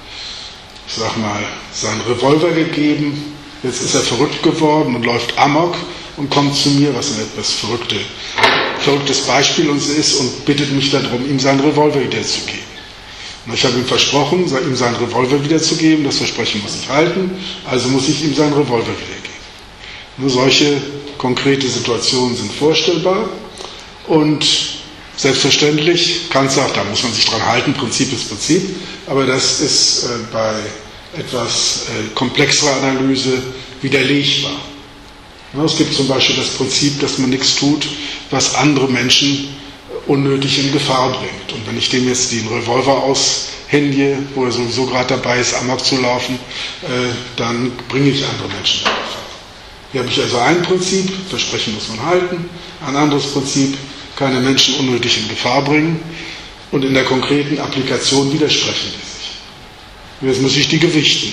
seinen Revolver gegeben, jetzt ist er verrückt geworden und läuft amok und kommt zu mir, was ein etwas verrücktes Beispiel uns ist, und bittet mich darum, ihm seinen Revolver wiederzugeben. Ich habe ihm versprochen, ihm seinen Revolver wiederzugeben, das Versprechen muss ich halten, also muss ich ihm seinen Revolver wiedergeben. Nur solche konkrete Situationen sind vorstellbar und selbstverständlich, Kant sagt, da muss man sich dran halten, Prinzip ist Prinzip, aber das ist bei etwas komplexerer Analyse widerlegbar. Es gibt zum Beispiel das Prinzip, dass man nichts tut, was andere Menschen unnötig in Gefahr bringt. Und wenn ich dem jetzt den Revolver aushändige, wo er sowieso gerade dabei ist, amok zu laufen, dann bringe ich andere Menschen in Gefahr. Hier habe ich also ein Prinzip, Versprechen muss man halten, ein anderes Prinzip, keine Menschen unnötig in Gefahr bringen, und in der konkreten Applikation widersprechen die sich. Und jetzt muss ich die gewichten.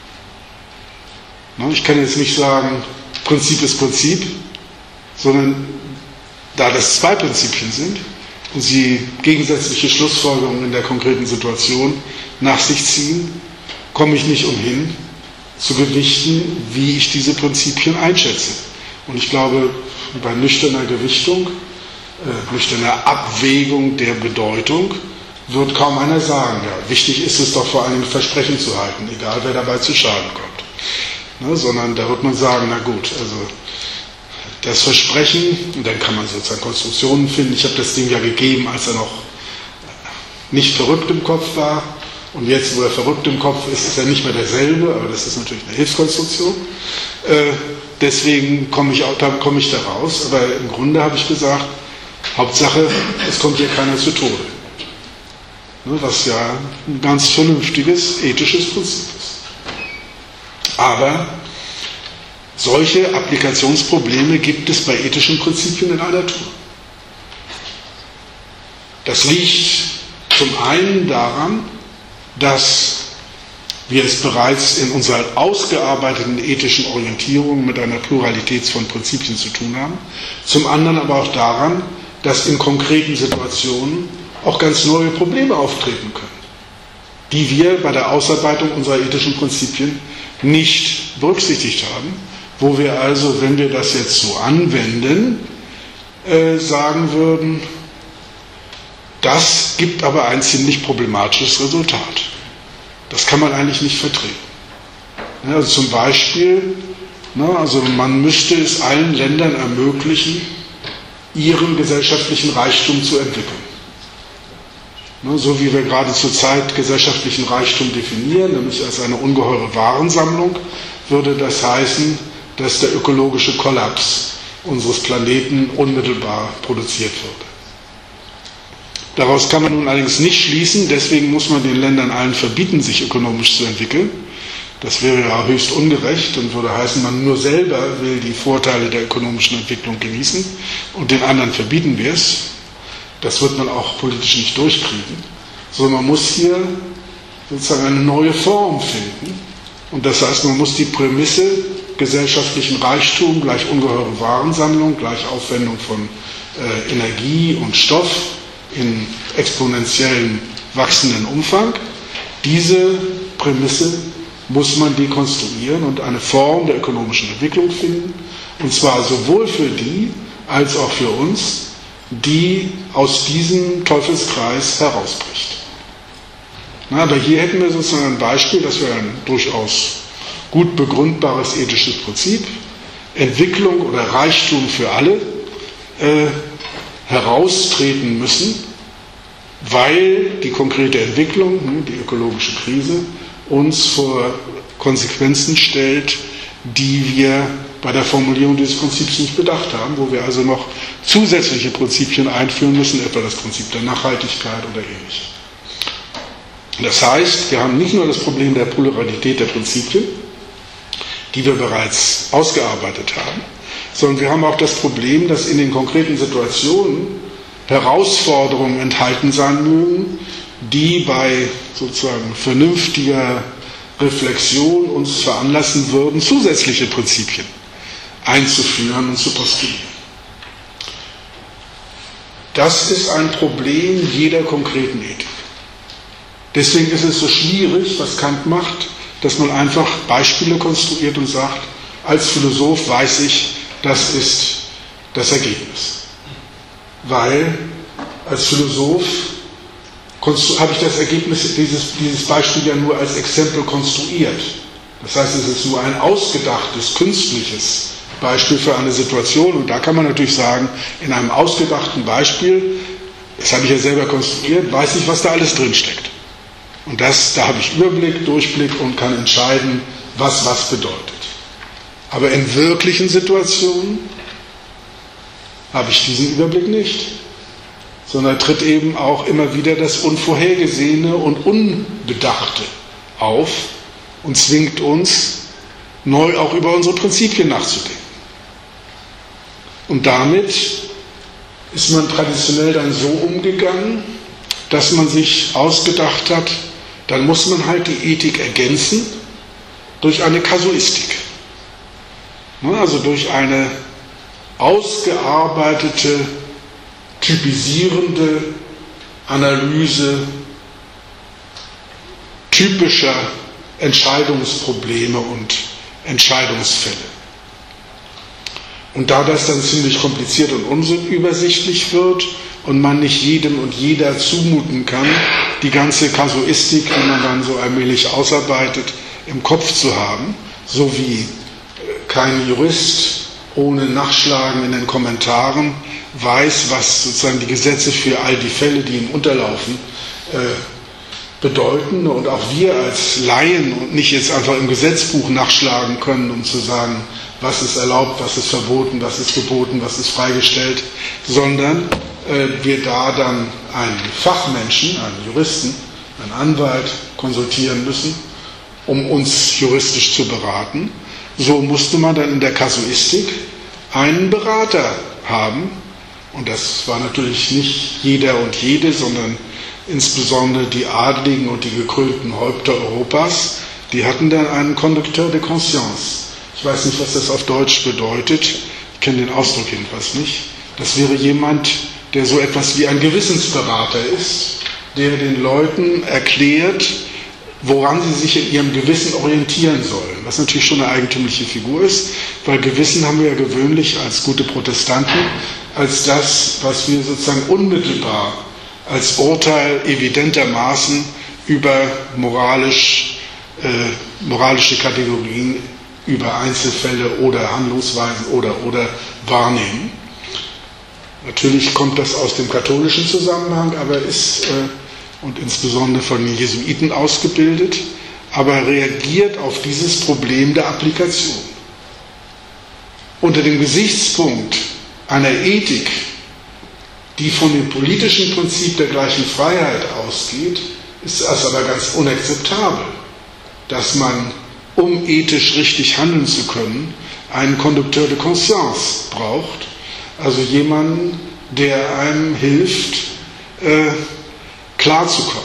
Ich kann jetzt nicht sagen, Prinzip ist Prinzip, sondern da das zwei Prinzipien sind und sie gegensätzliche Schlussfolgerungen in der konkreten Situation nach sich ziehen, komme ich nicht umhin zu gewichten, wie ich diese Prinzipien einschätze. Und ich glaube, bei nüchterner Gewichtung, nüchterner Abwägung der Bedeutung, wird kaum einer sagen, ja, wichtig ist es doch vor allem Versprechen zu halten, egal wer dabei zu Schaden kommt. Sondern da wird man sagen, na gut, also das Versprechen, und dann kann man sozusagen Konstruktionen finden. Ich habe das Ding ja gegeben, als er noch nicht verrückt im Kopf war, und jetzt, wo er verrückt im Kopf ist, ist er nicht mehr derselbe, aber das ist natürlich eine Hilfskonstruktion. Deswegen komme ich da raus, aber im Grunde habe ich gesagt, Hauptsache, es kommt hier keiner zu Tode. Was ja ein ganz vernünftiges ethisches Prinzip ist. Aber solche Applikationsprobleme gibt es bei ethischen Prinzipien in aller Natur. Das liegt zum einen daran, dass wir es bereits in unserer ausgearbeiteten ethischen Orientierung mit einer Pluralität von Prinzipien zu tun haben, zum anderen aber auch daran, dass in konkreten Situationen auch ganz neue Probleme auftreten können, die wir bei der Ausarbeitung unserer ethischen Prinzipien nicht berücksichtigt haben, wo wir also, wenn wir das jetzt so anwenden, sagen würden, das gibt aber ein ziemlich problematisches Resultat. Das kann man eigentlich nicht vertreten. Also zum Beispiel, also man müsste es allen Ländern ermöglichen, ihren gesellschaftlichen Reichtum zu entwickeln. So wie wir gerade zurzeit gesellschaftlichen Reichtum definieren, nämlich als eine ungeheure Warensammlung, würde das heißen, dass der ökologische Kollaps unseres Planeten unmittelbar produziert würde. Daraus kann man nun allerdings nicht schließen, deswegen muss man den Ländern allen verbieten, sich ökonomisch zu entwickeln. Das wäre ja höchst ungerecht und würde heißen, man nur selber will die Vorteile der ökonomischen Entwicklung genießen und den anderen verbieten wir es. Das wird man auch politisch nicht durchkriegen, sondern man muss hier sozusagen eine neue Form finden. Und das heißt, man muss die Prämisse gesellschaftlichen Reichtum gleich ungeheure Warensammlung, gleich Aufwendung von Energie und Stoff in exponentiellem wachsenden Umfang, diese Prämisse muss man dekonstruieren und eine Form der ökonomischen Entwicklung finden, und zwar sowohl für die als auch für uns, die aus diesem Teufelskreis herausbricht. Aber hier hätten wir sozusagen ein Beispiel, das wäre ein durchaus gut begründbares ethisches Prinzip, Entwicklung oder Reichtum für alle heraustreten müssen, weil die konkrete Entwicklung, die ökologische Krise, uns vor Konsequenzen stellt, die wir bei der Formulierung dieses Prinzips nicht bedacht haben, wo wir also noch zusätzliche Prinzipien einführen müssen, etwa das Prinzip der Nachhaltigkeit oder ähnliches. Das heißt, wir haben nicht nur das Problem der Pluralität der Prinzipien, die wir bereits ausgearbeitet haben, sondern wir haben auch das Problem, dass in den konkreten Situationen Herausforderungen enthalten sein mögen, die bei sozusagen vernünftiger Reflexion uns veranlassen würden, zusätzliche Prinzipien einzuführen und zu postulieren. Das ist ein Problem jeder konkreten Ethik. Deswegen ist es so schwierig, was Kant macht, dass man einfach Beispiele konstruiert und sagt, als Philosoph weiß ich, das ist das Ergebnis. Weil als Philosoph habe ich das Ergebnis dieses Beispiels ja nur als Exempel konstruiert. Das heißt, es ist nur ein ausgedachtes, künstliches Beispiel für eine Situation. Und da kann man natürlich sagen, in einem ausgedachten Beispiel, das habe ich ja selber konstruiert, weiß ich, was da alles drinsteckt. Und da habe ich Überblick, Durchblick und kann entscheiden, was bedeutet. Aber in wirklichen Situationen habe ich diesen Überblick nicht, sondern tritt eben auch immer wieder das Unvorhergesehene und Unbedachte auf und zwingt uns, neu auch über unsere Prinzipien nachzudenken. Und damit ist man traditionell dann so umgegangen, dass man sich ausgedacht hat, dann muss man halt die Ethik ergänzen durch eine Kasuistik. Also durch eine ausgearbeitete, typisierende Analyse typischer Entscheidungsprobleme und Entscheidungsfälle. Und da das dann ziemlich kompliziert und unübersichtlich wird und man nicht jedem und jeder zumuten kann, die ganze Kasuistik, die man dann so allmählich ausarbeitet, im Kopf zu haben, so wie kein Jurist ohne Nachschlagen in den Kommentaren weiß, was sozusagen die Gesetze für all die Fälle, die ihm unterlaufen, bedeuten. Und auch wir als Laien und nicht jetzt einfach im Gesetzbuch nachschlagen können, um zu sagen, was ist erlaubt, was ist verboten, was ist geboten, was ist freigestellt, sondern wir da dann einen Fachmenschen, einen Juristen, einen Anwalt konsultieren müssen, um uns juristisch zu beraten. So musste man dann in der Kasuistik einen Berater haben. Und das war natürlich nicht jeder und jede, sondern insbesondere die Adligen und die gekrönten Häupter Europas, die hatten dann einen Conducteur de conscience. Ich weiß nicht, was das auf Deutsch bedeutet. Ich kenne den Ausdruck jedenfalls nicht. Das wäre jemand, der so etwas wie ein Gewissensberater ist, der den Leuten erklärt, woran sie sich in ihrem Gewissen orientieren sollen. Was natürlich schon eine eigentümliche Figur ist, weil Gewissen haben wir ja gewöhnlich als gute Protestanten als das, was wir sozusagen unmittelbar als Urteil evidentermaßen über moralische Kategorien, über Einzelfälle oder Handlungsweisen oder wahrnehmen. Natürlich kommt das aus dem katholischen Zusammenhang, aber ist und insbesondere von den Jesuiten ausgebildet, aber reagiert auf dieses Problem der Applikation. Unter dem Gesichtspunkt einer Ethik, die von dem politischen Prinzip der gleichen Freiheit ausgeht, ist es aber ganz unakzeptabel, dass man, um ethisch richtig handeln zu können, einen Conducteur de conscience braucht, also jemanden, der einem hilft, klarzukommen.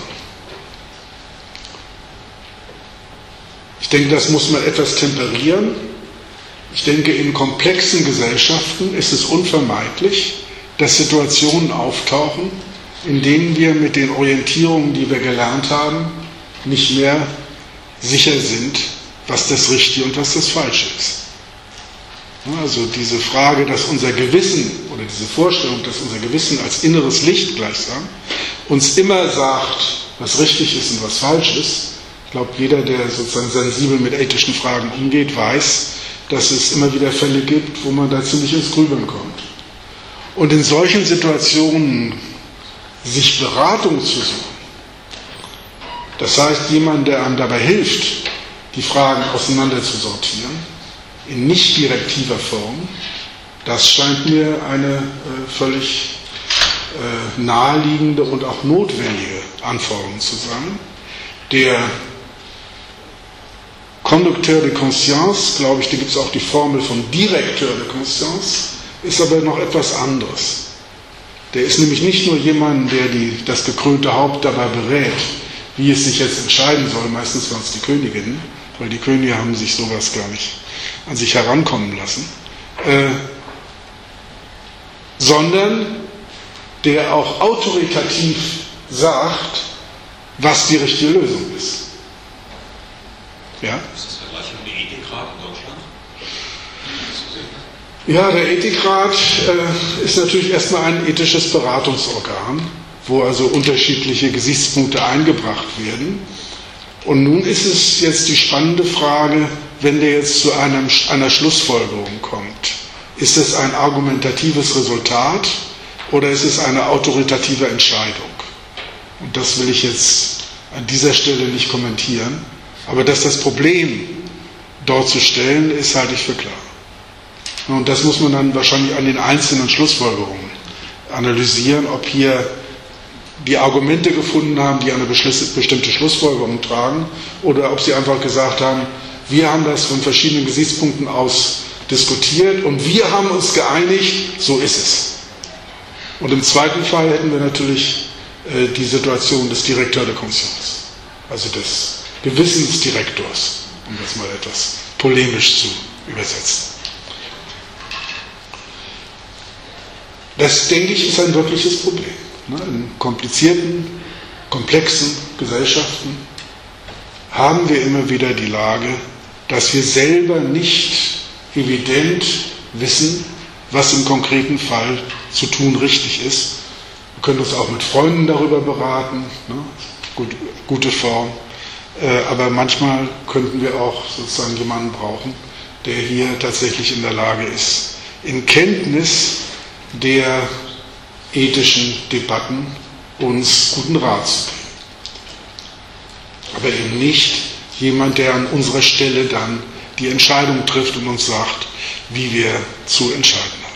Ich denke, das muss man etwas temperieren. Ich denke, in komplexen Gesellschaften ist es unvermeidlich, dass Situationen auftauchen, in denen wir mit den Orientierungen, die wir gelernt haben, nicht mehr sicher sind, was das Richtige und was das Falsche ist. Also diese Frage, dass unser Gewissen oder diese Vorstellung, dass unser Gewissen als inneres Licht gleichsam uns immer sagt, was richtig ist und was falsch ist. Ich glaube, jeder, der sozusagen sensibel mit ethischen Fragen umgeht, weiß, dass es immer wieder Fälle gibt, wo man da ziemlich ins Grübeln kommt. Und in solchen Situationen sich Beratung zu suchen, das heißt, jemand, der einem dabei hilft, die Fragen auseinander zu sortieren, in nicht direktiver Form, das scheint mir eine völlig naheliegende und auch notwendige Anforderung zu sein. Der Conducteur de Conscience, glaube ich, da gibt es auch die Formel von Directeur de Conscience, ist aber noch etwas anderes. Der ist nämlich nicht nur jemand, der das gekrönte Haupt dabei berät, wie es sich jetzt entscheiden soll, meistens waren es die Königinnen, weil die Könige haben sich sowas gar nicht an sich herankommen lassen, sondern der auch autoritativ sagt, was die richtige Lösung ist. Ja? Ist das vergleichbar mit dem Ethikrat in Deutschland? Ja, der Ethikrat ist natürlich erstmal ein ethisches Beratungsorgan, wo also unterschiedliche Gesichtspunkte eingebracht werden. Und nun ist es jetzt die spannende Frage, wenn der jetzt zu einer Schlussfolgerung kommt, ist es ein argumentatives Resultat oder ist es eine autoritative Entscheidung? Und das will ich jetzt an dieser Stelle nicht kommentieren. Aber dass das Problem dort zu stellen ist, halte ich für klar. Und das muss man dann wahrscheinlich an den einzelnen Schlussfolgerungen analysieren, ob hier die Argumente gefunden haben, die eine bestimmte Schlussfolgerung tragen, oder ob sie einfach gesagt haben, wir haben das von verschiedenen Gesichtspunkten aus diskutiert und wir haben uns geeinigt, so ist es. Und im zweiten Fall hätten wir natürlich die Situation des Directeur de Conscience, also des Gewissensdirektors, um das mal etwas polemisch zu übersetzen. Das, denke ich, ist ein wirkliches Problem. In komplizierten, komplexen Gesellschaften haben wir immer wieder die Lage, dass wir selber nicht evident wissen, was im konkreten Fall zu tun richtig ist. Wir können uns auch mit Freunden darüber beraten, gute Form. Aber manchmal könnten wir auch sozusagen jemanden brauchen, der hier tatsächlich in der Lage ist, in Kenntnis der ethischen Debatten uns guten Rat zu geben. Aber eben nicht jemand, der an unserer Stelle dann die Entscheidung trifft und uns sagt, wie wir zu entscheiden haben.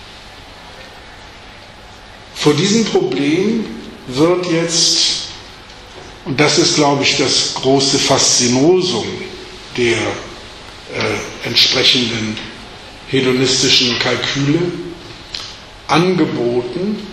Vor diesem Problem wird jetzt, und das ist, glaube ich, das große Faszinosum der entsprechenden hedonistischen Kalküle, angeboten,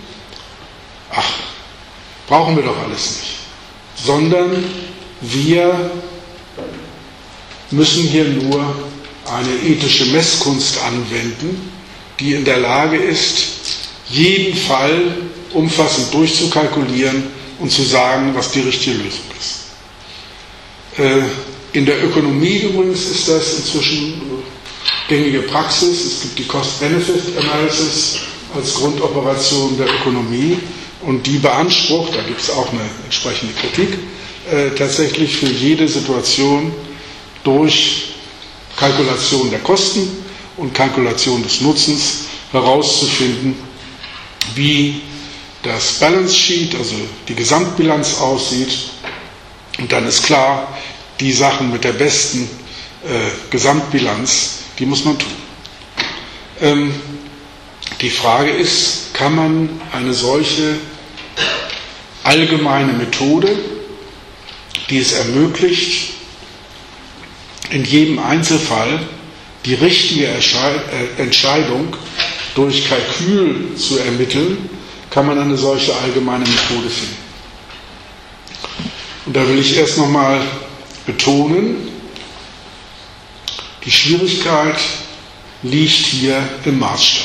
brauchen wir doch alles nicht, sondern wir müssen hier nur eine ethische Messkunst anwenden, die in der Lage ist, jeden Fall umfassend durchzukalkulieren und zu sagen, was die richtige Lösung ist. In der Ökonomie übrigens ist das inzwischen gängige Praxis. Es gibt die Cost-Benefit-Analysis als Grundoperation der Ökonomie und die beansprucht, da gibt es auch eine entsprechende Kritik, tatsächlich für jede Situation durch Kalkulation der Kosten und Kalkulation des Nutzens herauszufinden, wie das Balance Sheet, also die Gesamtbilanz aussieht. Und dann ist klar, die Sachen mit der besten Gesamtbilanz, die muss man tun. Die Frage ist, kann man eine solche allgemeine Methode, die es ermöglicht, in jedem Einzelfall die richtige Entscheidung durch Kalkül zu ermitteln, kann man eine solche allgemeine Methode finden. Und da will ich erst nochmal betonen, die Schwierigkeit liegt hier im Maßstab.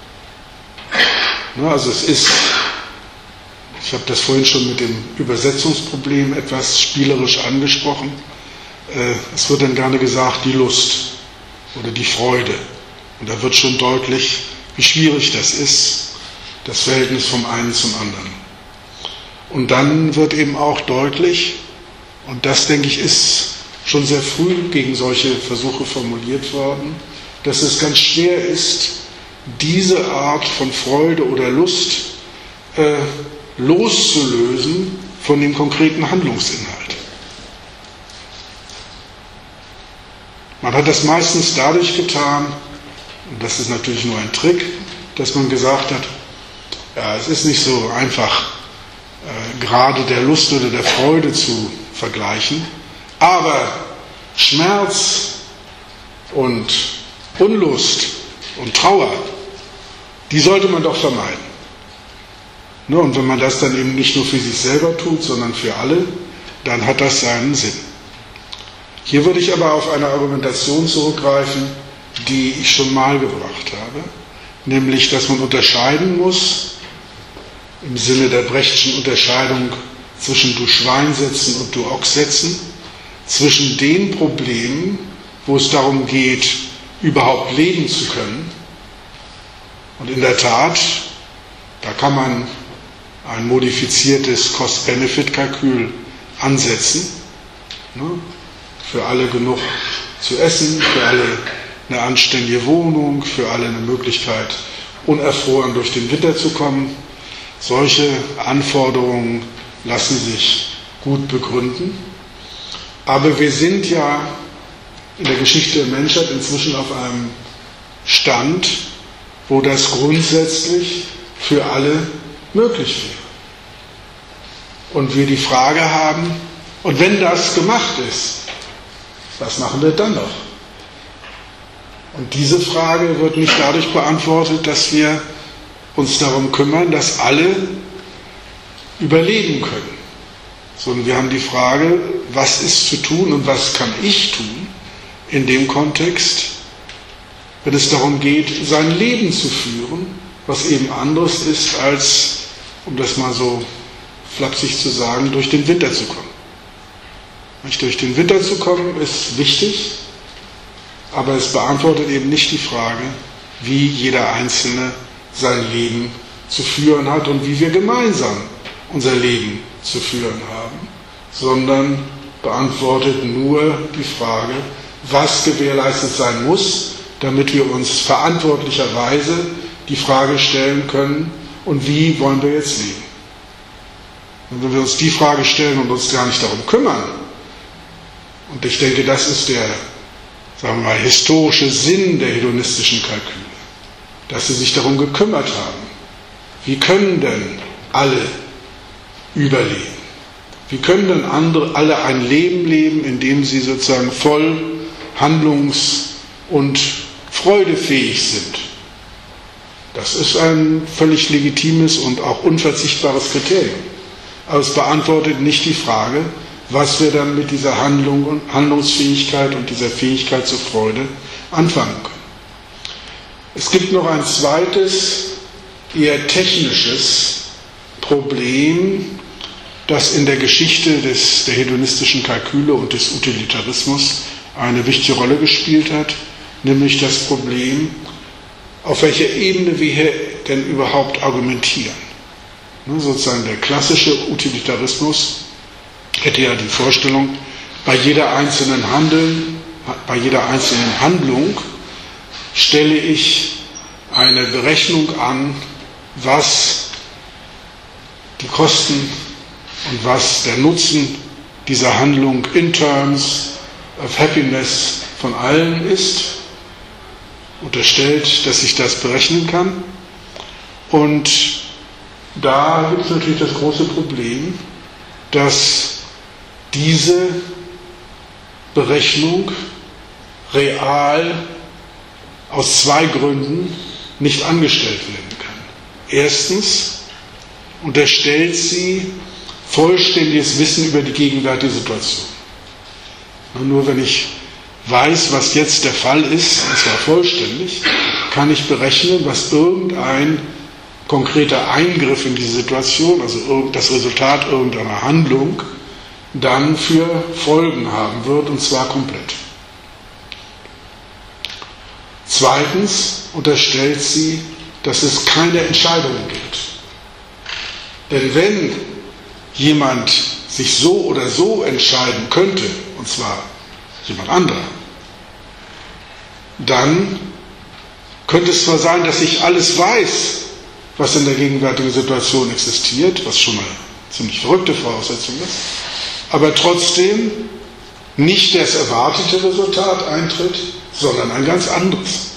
Also es ist, ich habe das vorhin schon mit dem Übersetzungsproblem etwas spielerisch angesprochen, es wird dann gerne gesagt, die Lust oder die Freude. Und da wird schon deutlich, wie schwierig das ist, das Verhältnis vom einen zum anderen. Und dann wird eben auch deutlich, und das, denke ich, ist schon sehr früh gegen solche Versuche formuliert worden, dass es ganz schwer ist, diese Art von Freude oder Lust loszulösen von dem konkreten Handlungsinhalt. Man hat das meistens dadurch getan, und das ist natürlich nur ein Trick, dass man gesagt hat, ja, es ist nicht so einfach, Grade der Lust oder der Freude zu vergleichen, aber Schmerz und Unlust und Trauer, die sollte man doch vermeiden. Und wenn man das dann eben nicht nur für sich selber tut, sondern für alle, dann hat das seinen Sinn. Hier würde ich aber auf eine Argumentation zurückgreifen, die ich schon mal gebracht habe, nämlich, dass man unterscheiden muss, im Sinne der Brechtschen Unterscheidung zwischen du Schweinsätzen und du Ochssätzen, zwischen den Problemen, wo es darum geht, überhaupt leben zu können. Und in der Tat, da kann man ein modifiziertes Cost-Benefit-Kalkül ansetzen. Für alle genug zu essen, für alle eine anständige Wohnung, für alle eine Möglichkeit, unerfroren durch den Winter zu kommen. Solche Anforderungen lassen sich gut begründen. Aber wir sind ja in der Geschichte der Menschheit inzwischen auf einem Stand, wo das grundsätzlich für alle möglich wäre. Und wir die Frage haben, und wenn das gemacht ist, was machen wir dann noch? Und diese Frage wird nicht dadurch beantwortet, dass wir uns darum kümmern, dass alle überleben können, sondern wir haben die Frage, was ist zu tun und was kann ich tun in dem Kontext, wenn es darum geht, sein Leben zu führen, was eben anderes ist, als, um das mal so flapsig zu sagen, durch den Winter zu kommen. Durch den Winter zu kommen ist wichtig, aber es beantwortet eben nicht die Frage, wie jeder Einzelne sein Leben zu führen hat und wie wir gemeinsam unser Leben zu führen haben, sondern beantwortet nur die Frage, was gewährleistet sein muss, damit wir uns verantwortlicherweise die Frage stellen können, und wie wollen wir jetzt leben? Und wenn wir uns die Frage stellen und uns gar nicht darum kümmern, und ich denke, das ist der, sagen wir mal, historische Sinn der hedonistischen Kalküle, dass sie sich darum gekümmert haben, wie können denn alle überleben? Wie können denn alle ein Leben leben, in dem sie sozusagen voll handlungs- und freudefähig sind? Das ist ein völlig legitimes und auch unverzichtbares Kriterium. Aber es beantwortet nicht die Frage, was wir dann mit dieser Handlung und Handlungsfähigkeit und dieser Fähigkeit zur Freude anfangen können. Es gibt noch ein zweites, eher technisches Problem, das in der Geschichte der hedonistischen Kalküle und des Utilitarismus eine wichtige Rolle gespielt hat, nämlich das Problem, auf welcher Ebene wir hier denn überhaupt argumentieren. Sozusagen der klassische Utilitarismus hätte ja die Vorstellung, bei jeder einzelnen Handlung stelle ich eine Berechnung an, was die Kosten und was der Nutzen dieser Handlung in terms of happiness von allen ist, unterstellt, dass ich das berechnen kann. Und da gibt es natürlich das große Problem, dass diese Berechnung real aus zwei Gründen nicht angestellt werden kann. Erstens unterstellt sie vollständiges Wissen über die gegenwärtige Situation. Nur wenn ich weiß, was jetzt der Fall ist, und zwar vollständig, kann ich berechnen, was irgendein konkreter Eingriff in die Situation, also das Resultat irgendeiner Handlung, dann für Folgen haben wird, und zwar komplett. Zweitens unterstellt sie, dass es keine Entscheidungen gibt. Denn wenn jemand sich so oder so entscheiden könnte, und zwar jemand anderer, dann könnte es zwar sein, dass ich alles weiß, was in der gegenwärtigen Situation existiert, was schon mal eine ziemlich verrückte Voraussetzung ist, aber trotzdem nicht das erwartete Resultat eintritt, sondern ein ganz anderes.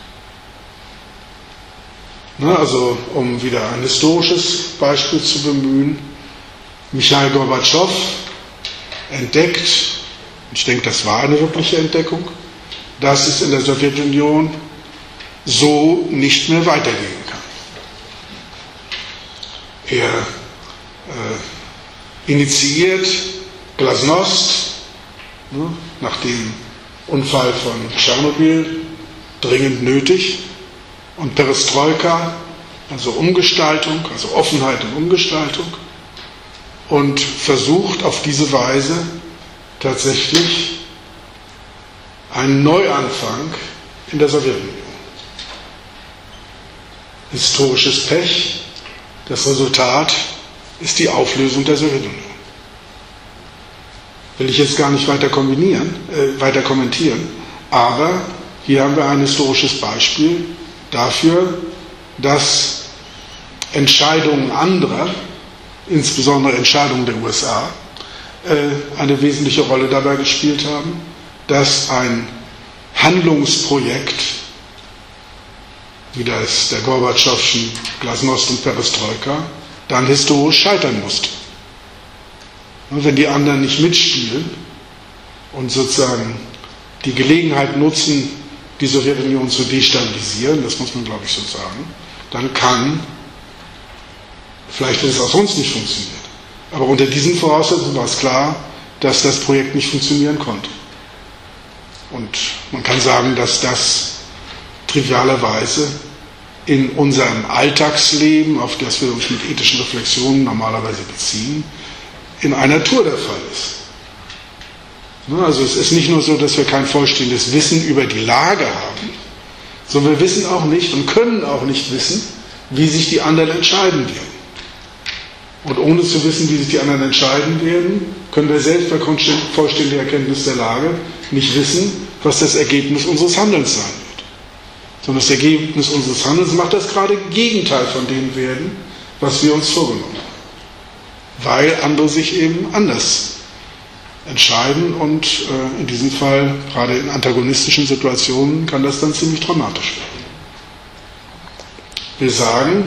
Also, um wieder ein historisches Beispiel zu bemühen, Michail Gorbatschow entdeckt, ich denke, das war eine wirkliche Entdeckung, dass es in der Sowjetunion so nicht mehr weitergehen kann. Er initiiert Glasnost, nach dem Unfall von Tschernobyl, dringend nötig, und Perestroika, also Umgestaltung, also Offenheit und Umgestaltung, und versucht auf diese Weise tatsächlich einen Neuanfang in der Sowjetunion. Historisches Pech, das Resultat ist die Auflösung der Sowjetunion. Will ich jetzt gar nicht weiter kommentieren, aber hier haben wir ein historisches Beispiel dafür, dass Entscheidungen anderer, insbesondere Entscheidungen der USA, eine wesentliche Rolle dabei gespielt haben, dass ein Handlungsprojekt, wie das der Gorbatschowschen Glasnost und Perestroika, dann historisch scheitern musste. Und wenn die anderen nicht mitspielen und sozusagen die Gelegenheit nutzen, die Sowjetunion zu destabilisieren, das muss man, glaube ich, so sagen, dann kann, vielleicht wird es auch sonst nicht funktioniert, aber unter diesen Voraussetzungen war es klar, dass das Projekt nicht funktionieren konnte. Und man kann sagen, dass das trivialerweise in unserem Alltagsleben, auf das wir uns mit ethischen Reflexionen normalerweise beziehen, in einer Tour der Fall ist. Also es ist nicht nur so, dass wir kein vollständiges Wissen über die Lage haben, sondern wir wissen auch nicht und können auch nicht wissen, wie sich die anderen entscheiden werden. Und ohne zu wissen, wie sich die anderen entscheiden werden, können wir selbst bei vollständiger Erkenntnis der Lage nicht wissen, was das Ergebnis unseres Handelns sein wird. Sondern das Ergebnis unseres Handelns macht das gerade Gegenteil von dem werden, was wir uns vorgenommen haben. Weil andere sich eben anders entscheiden und in diesem Fall, gerade in antagonistischen Situationen, kann das dann ziemlich dramatisch werden. Wir sagen,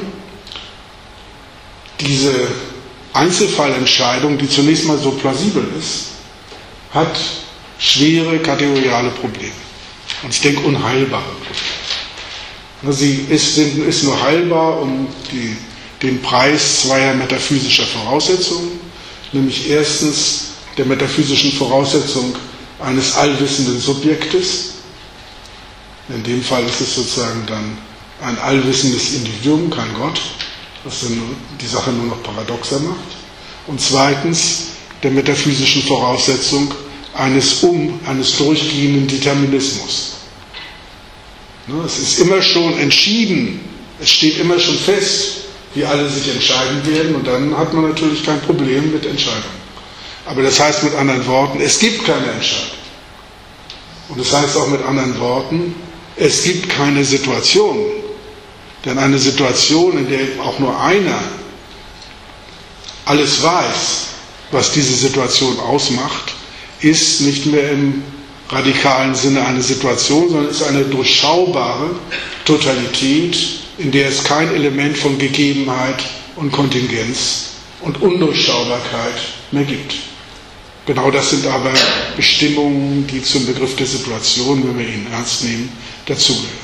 diese Einzelfallentscheidung, die zunächst mal so plausibel ist, hat schwere kategoriale Probleme. Und ich denke, unheilbare Probleme. Sie ist nur heilbar um den Preis zweier metaphysischer Voraussetzungen, nämlich erstens der metaphysischen Voraussetzung eines allwissenden Subjektes. In dem Fall ist es sozusagen dann ein allwissendes Individuum, kein Gott, was dann die Sache nur noch paradoxer macht. Und zweitens der metaphysischen Voraussetzung eines durchgehenden Determinismus. Es ist immer schon entschieden, es steht immer schon fest, wie alle sich entscheiden werden, und dann hat man natürlich kein Problem mit Entscheidungen. Aber das heißt mit anderen Worten, es gibt keine Entscheidung. Und das heißt auch mit anderen Worten, es gibt keine Situation. Denn eine Situation, in der auch nur einer alles weiß, was diese Situation ausmacht, ist nicht mehr im radikalen Sinne eine Situation, sondern ist eine durchschaubare Totalität, in der es kein Element von Gegebenheit und Kontingenz und Undurchschaubarkeit mehr gibt. Genau das sind aber Bestimmungen, die zum Begriff der Situation, wenn wir ihn ernst nehmen, dazugehören.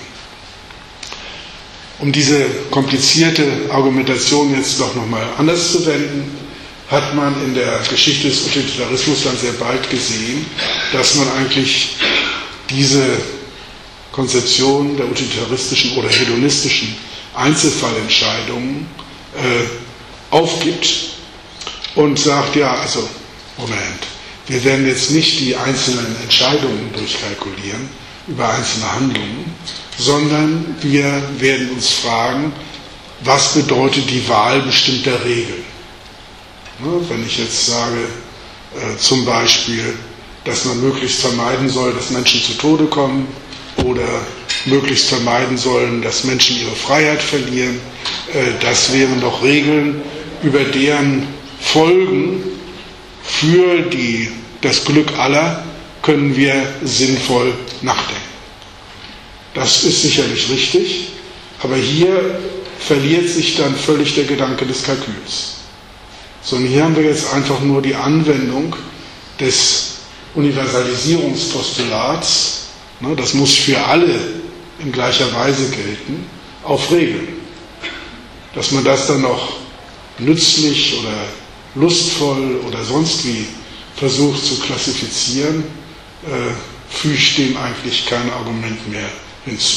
Um diese komplizierte Argumentation jetzt doch nochmal anders zu wenden, hat man in der Geschichte des Utilitarismus dann sehr bald gesehen, dass man eigentlich diese Konzeption der utilitaristischen oder hedonistischen Einzelfallentscheidungen aufgibt und sagt, ja, also, Moment, wir werden jetzt nicht die einzelnen Entscheidungen durchkalkulieren über einzelne Handlungen, sondern wir werden uns fragen, was bedeutet die Wahl bestimmter Regeln? Wenn ich jetzt sage, zum Beispiel, dass man möglichst vermeiden soll, dass Menschen zu Tode kommen, oder möglichst vermeiden sollen, dass Menschen ihre Freiheit verlieren, das wären doch Regeln, über deren Folgen für das Glück aller können wir sinnvoll nachdenken. Das ist sicherlich richtig, aber hier verliert sich dann völlig der Gedanke des Kalküls. Sondern hier haben wir jetzt einfach nur die Anwendung des Universalisierungspostulats, das muss für alle in gleicher Weise gelten, auf Regeln. Dass man das dann noch nützlich oder lustvoll oder sonst wie versucht zu klassifizieren, fügt dem eigentlich kein Argument mehr hinzu.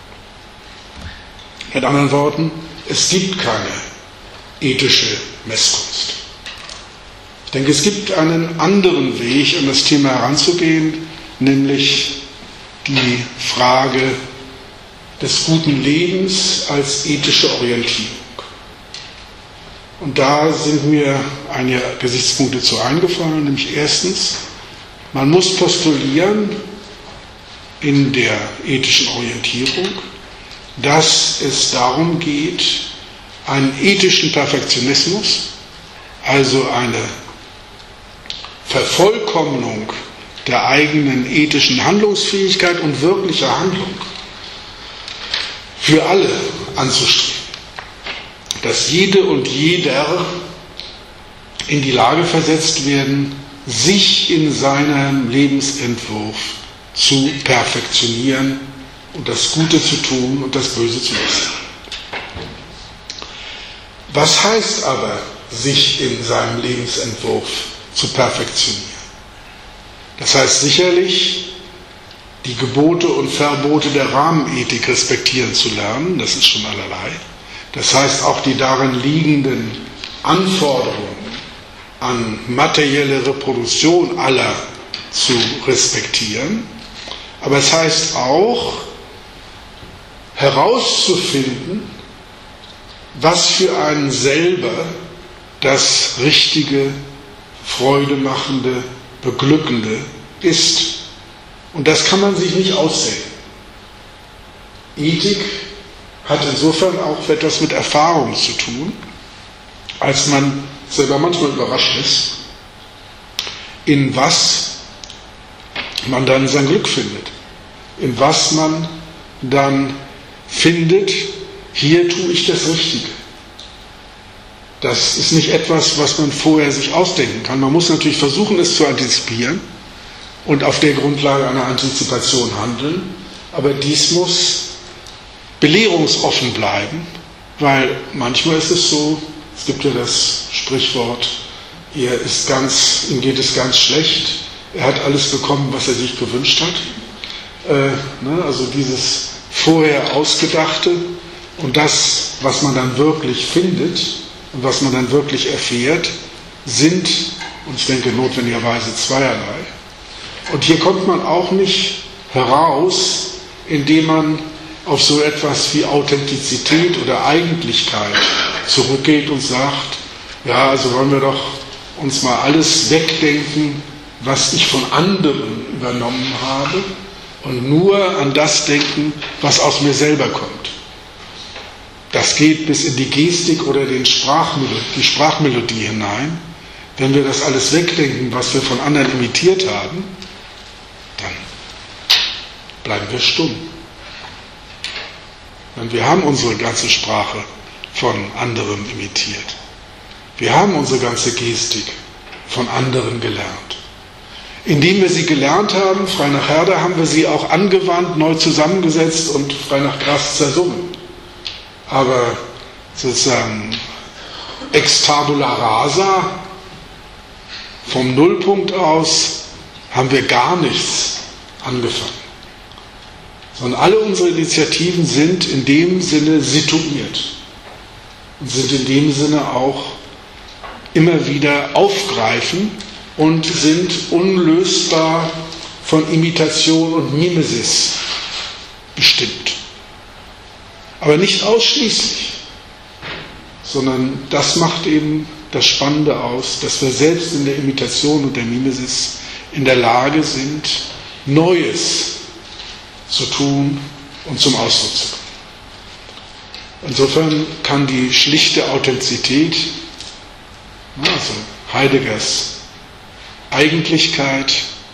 Mit anderen Worten, es gibt keine ethische Messkunst. Ich denke, es gibt einen anderen Weg, an das Thema heranzugehen, nämlich die Frage des guten Lebens als ethische Orientierung. Und da sind mir einige Gesichtspunkte zu eingefallen, nämlich erstens, man muss postulieren in der ethischen Orientierung, dass es darum geht, einen ethischen Perfektionismus, also eine Vervollkommnung der eigenen ethischen Handlungsfähigkeit und wirklicher Handlung für alle anzustreben. Dass jede und jeder in die Lage versetzt werden, sich in seinem Lebensentwurf zu perfektionieren und das Gute zu tun und das Böse zu lassen. Was heißt aber, sich in seinem Lebensentwurf zu perfektionieren? Das heißt sicherlich, die Gebote und Verbote der Rahmenethik respektieren zu lernen, das ist schon allerlei. Das heißt auch die darin liegenden Anforderungen an materielle Reproduktion aller zu respektieren. Aber es heißt auch herauszufinden, was für einen selber das richtige, freudemachende, beglückende ist. Und das kann man sich nicht ausdenken. Ethik hat insofern auch etwas mit Erfahrung zu tun, als man selber manchmal überrascht ist, in was man dann sein Glück findet, in was man dann findet, hier tue ich das Richtige. Das ist nicht etwas, was man vorher sich ausdenken kann. Man muss natürlich versuchen, es zu antizipieren und auf der Grundlage einer Antizipation handeln, aber dies muss belehrungsoffen bleiben, weil manchmal ist es so, es gibt ja das Sprichwort, ihm geht es ganz schlecht, er hat alles bekommen, was er sich gewünscht hat. Also dieses vorher Ausgedachte und das, was man dann wirklich findet und was man dann wirklich erfährt, sind, und ich denke notwendigerweise zweierlei. Und hier kommt man auch nicht heraus, indem man auf so etwas wie Authentizität oder Eigentlichkeit zurückgeht und sagt, ja, also wollen wir doch uns mal alles wegdenken, was ich von anderen übernommen habe und nur an das denken, was aus mir selber kommt. Das geht bis in die Gestik oder die Sprachmelodie hinein. Wenn wir das alles wegdenken, was wir von anderen imitiert haben, dann bleiben wir stumm. Und wir haben unsere ganze Sprache von anderem imitiert. Wir haben unsere ganze Gestik von anderen gelernt. Indem wir sie gelernt haben, frei nach Herder, haben wir sie auch angewandt, neu zusammengesetzt und frei nach Grass zersungen. Aber sozusagen ex tabula rasa, vom Nullpunkt aus, haben wir gar nichts angefangen. Sondern alle unsere Initiativen sind in dem Sinne situiert und sind in dem Sinne auch immer wieder aufgreifen und sind unlösbar von Imitation und Mimesis bestimmt. Aber nicht ausschließlich, sondern das macht eben das Spannende aus, dass wir selbst in der Imitation und der Mimesis in der Lage sind, Neues zu tun und zum Ausdruck zu kommen. Insofern kann die schlichte Authentizität, also Heideggers Eigentlichkeit,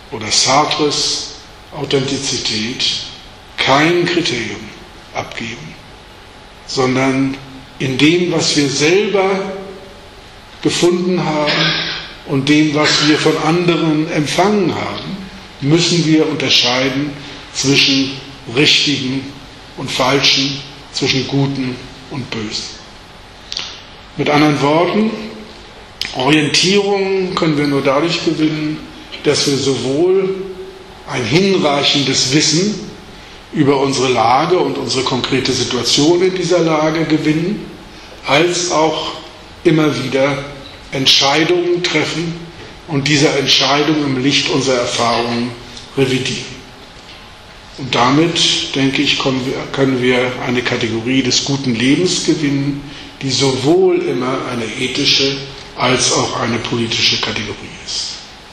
oder Sartres Authentizität kein Kriterium abgeben, sondern in dem, was wir selber gefunden haben und dem, was wir von anderen empfangen haben, müssen wir unterscheiden zwischen Richtigen und Falschen, zwischen Guten und Bösen. Mit anderen Worten, Orientierung können wir nur dadurch gewinnen, dass wir sowohl ein hinreichendes Wissen über unsere Lage und unsere konkrete Situation in dieser Lage gewinnen, als auch immer wieder Entscheidungen treffen und diese Entscheidungen im Licht unserer Erfahrungen revidieren. Und damit, denke ich, können wir eine Kategorie des guten Lebens gewinnen, die sowohl immer eine ethische als auch eine politische Kategorie ist.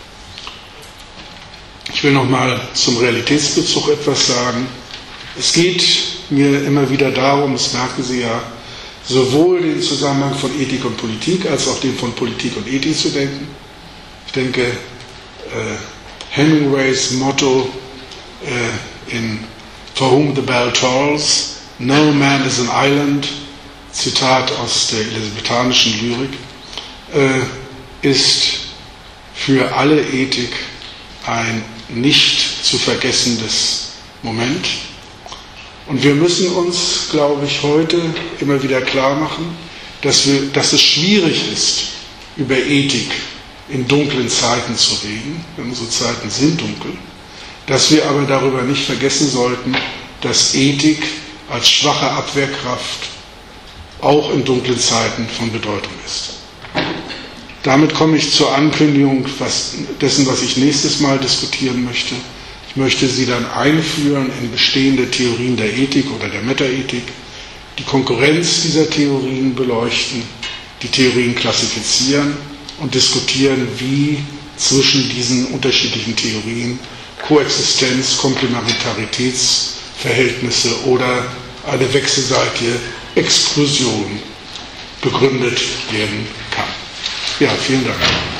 Ich will noch mal zum Realitätsbezug etwas sagen. Es geht mir immer wieder darum, das merken Sie ja, sowohl den Zusammenhang von Ethik und Politik als auch den von Politik und Ethik zu denken. Ich denke, Hemingways Motto in For Whom the Bell Tolls, No Man is an Island, Zitat aus der elisabethanischen Lyrik, ist für alle Ethik ein nicht zu vergessendes Moment. Und wir müssen uns, glaube ich, heute immer wieder klar machen, dass es schwierig ist, über Ethik in dunklen Zeiten zu reden, denn unsere Zeiten sind dunkel, dass wir aber darüber nicht vergessen sollten, dass Ethik als schwache Abwehrkraft auch in dunklen Zeiten von Bedeutung ist. Damit komme ich zur Ankündigung dessen, was ich nächstes Mal diskutieren möchte. Ich möchte Sie dann einführen in bestehende Theorien der Ethik oder der Metaethik, die Konkurrenz dieser Theorien beleuchten, die Theorien klassifizieren und diskutieren, wie zwischen diesen unterschiedlichen Theorien Koexistenz, Komplementaritätsverhältnisse oder eine wechselseitige Exklusion begründet werden kann. Ja, vielen Dank.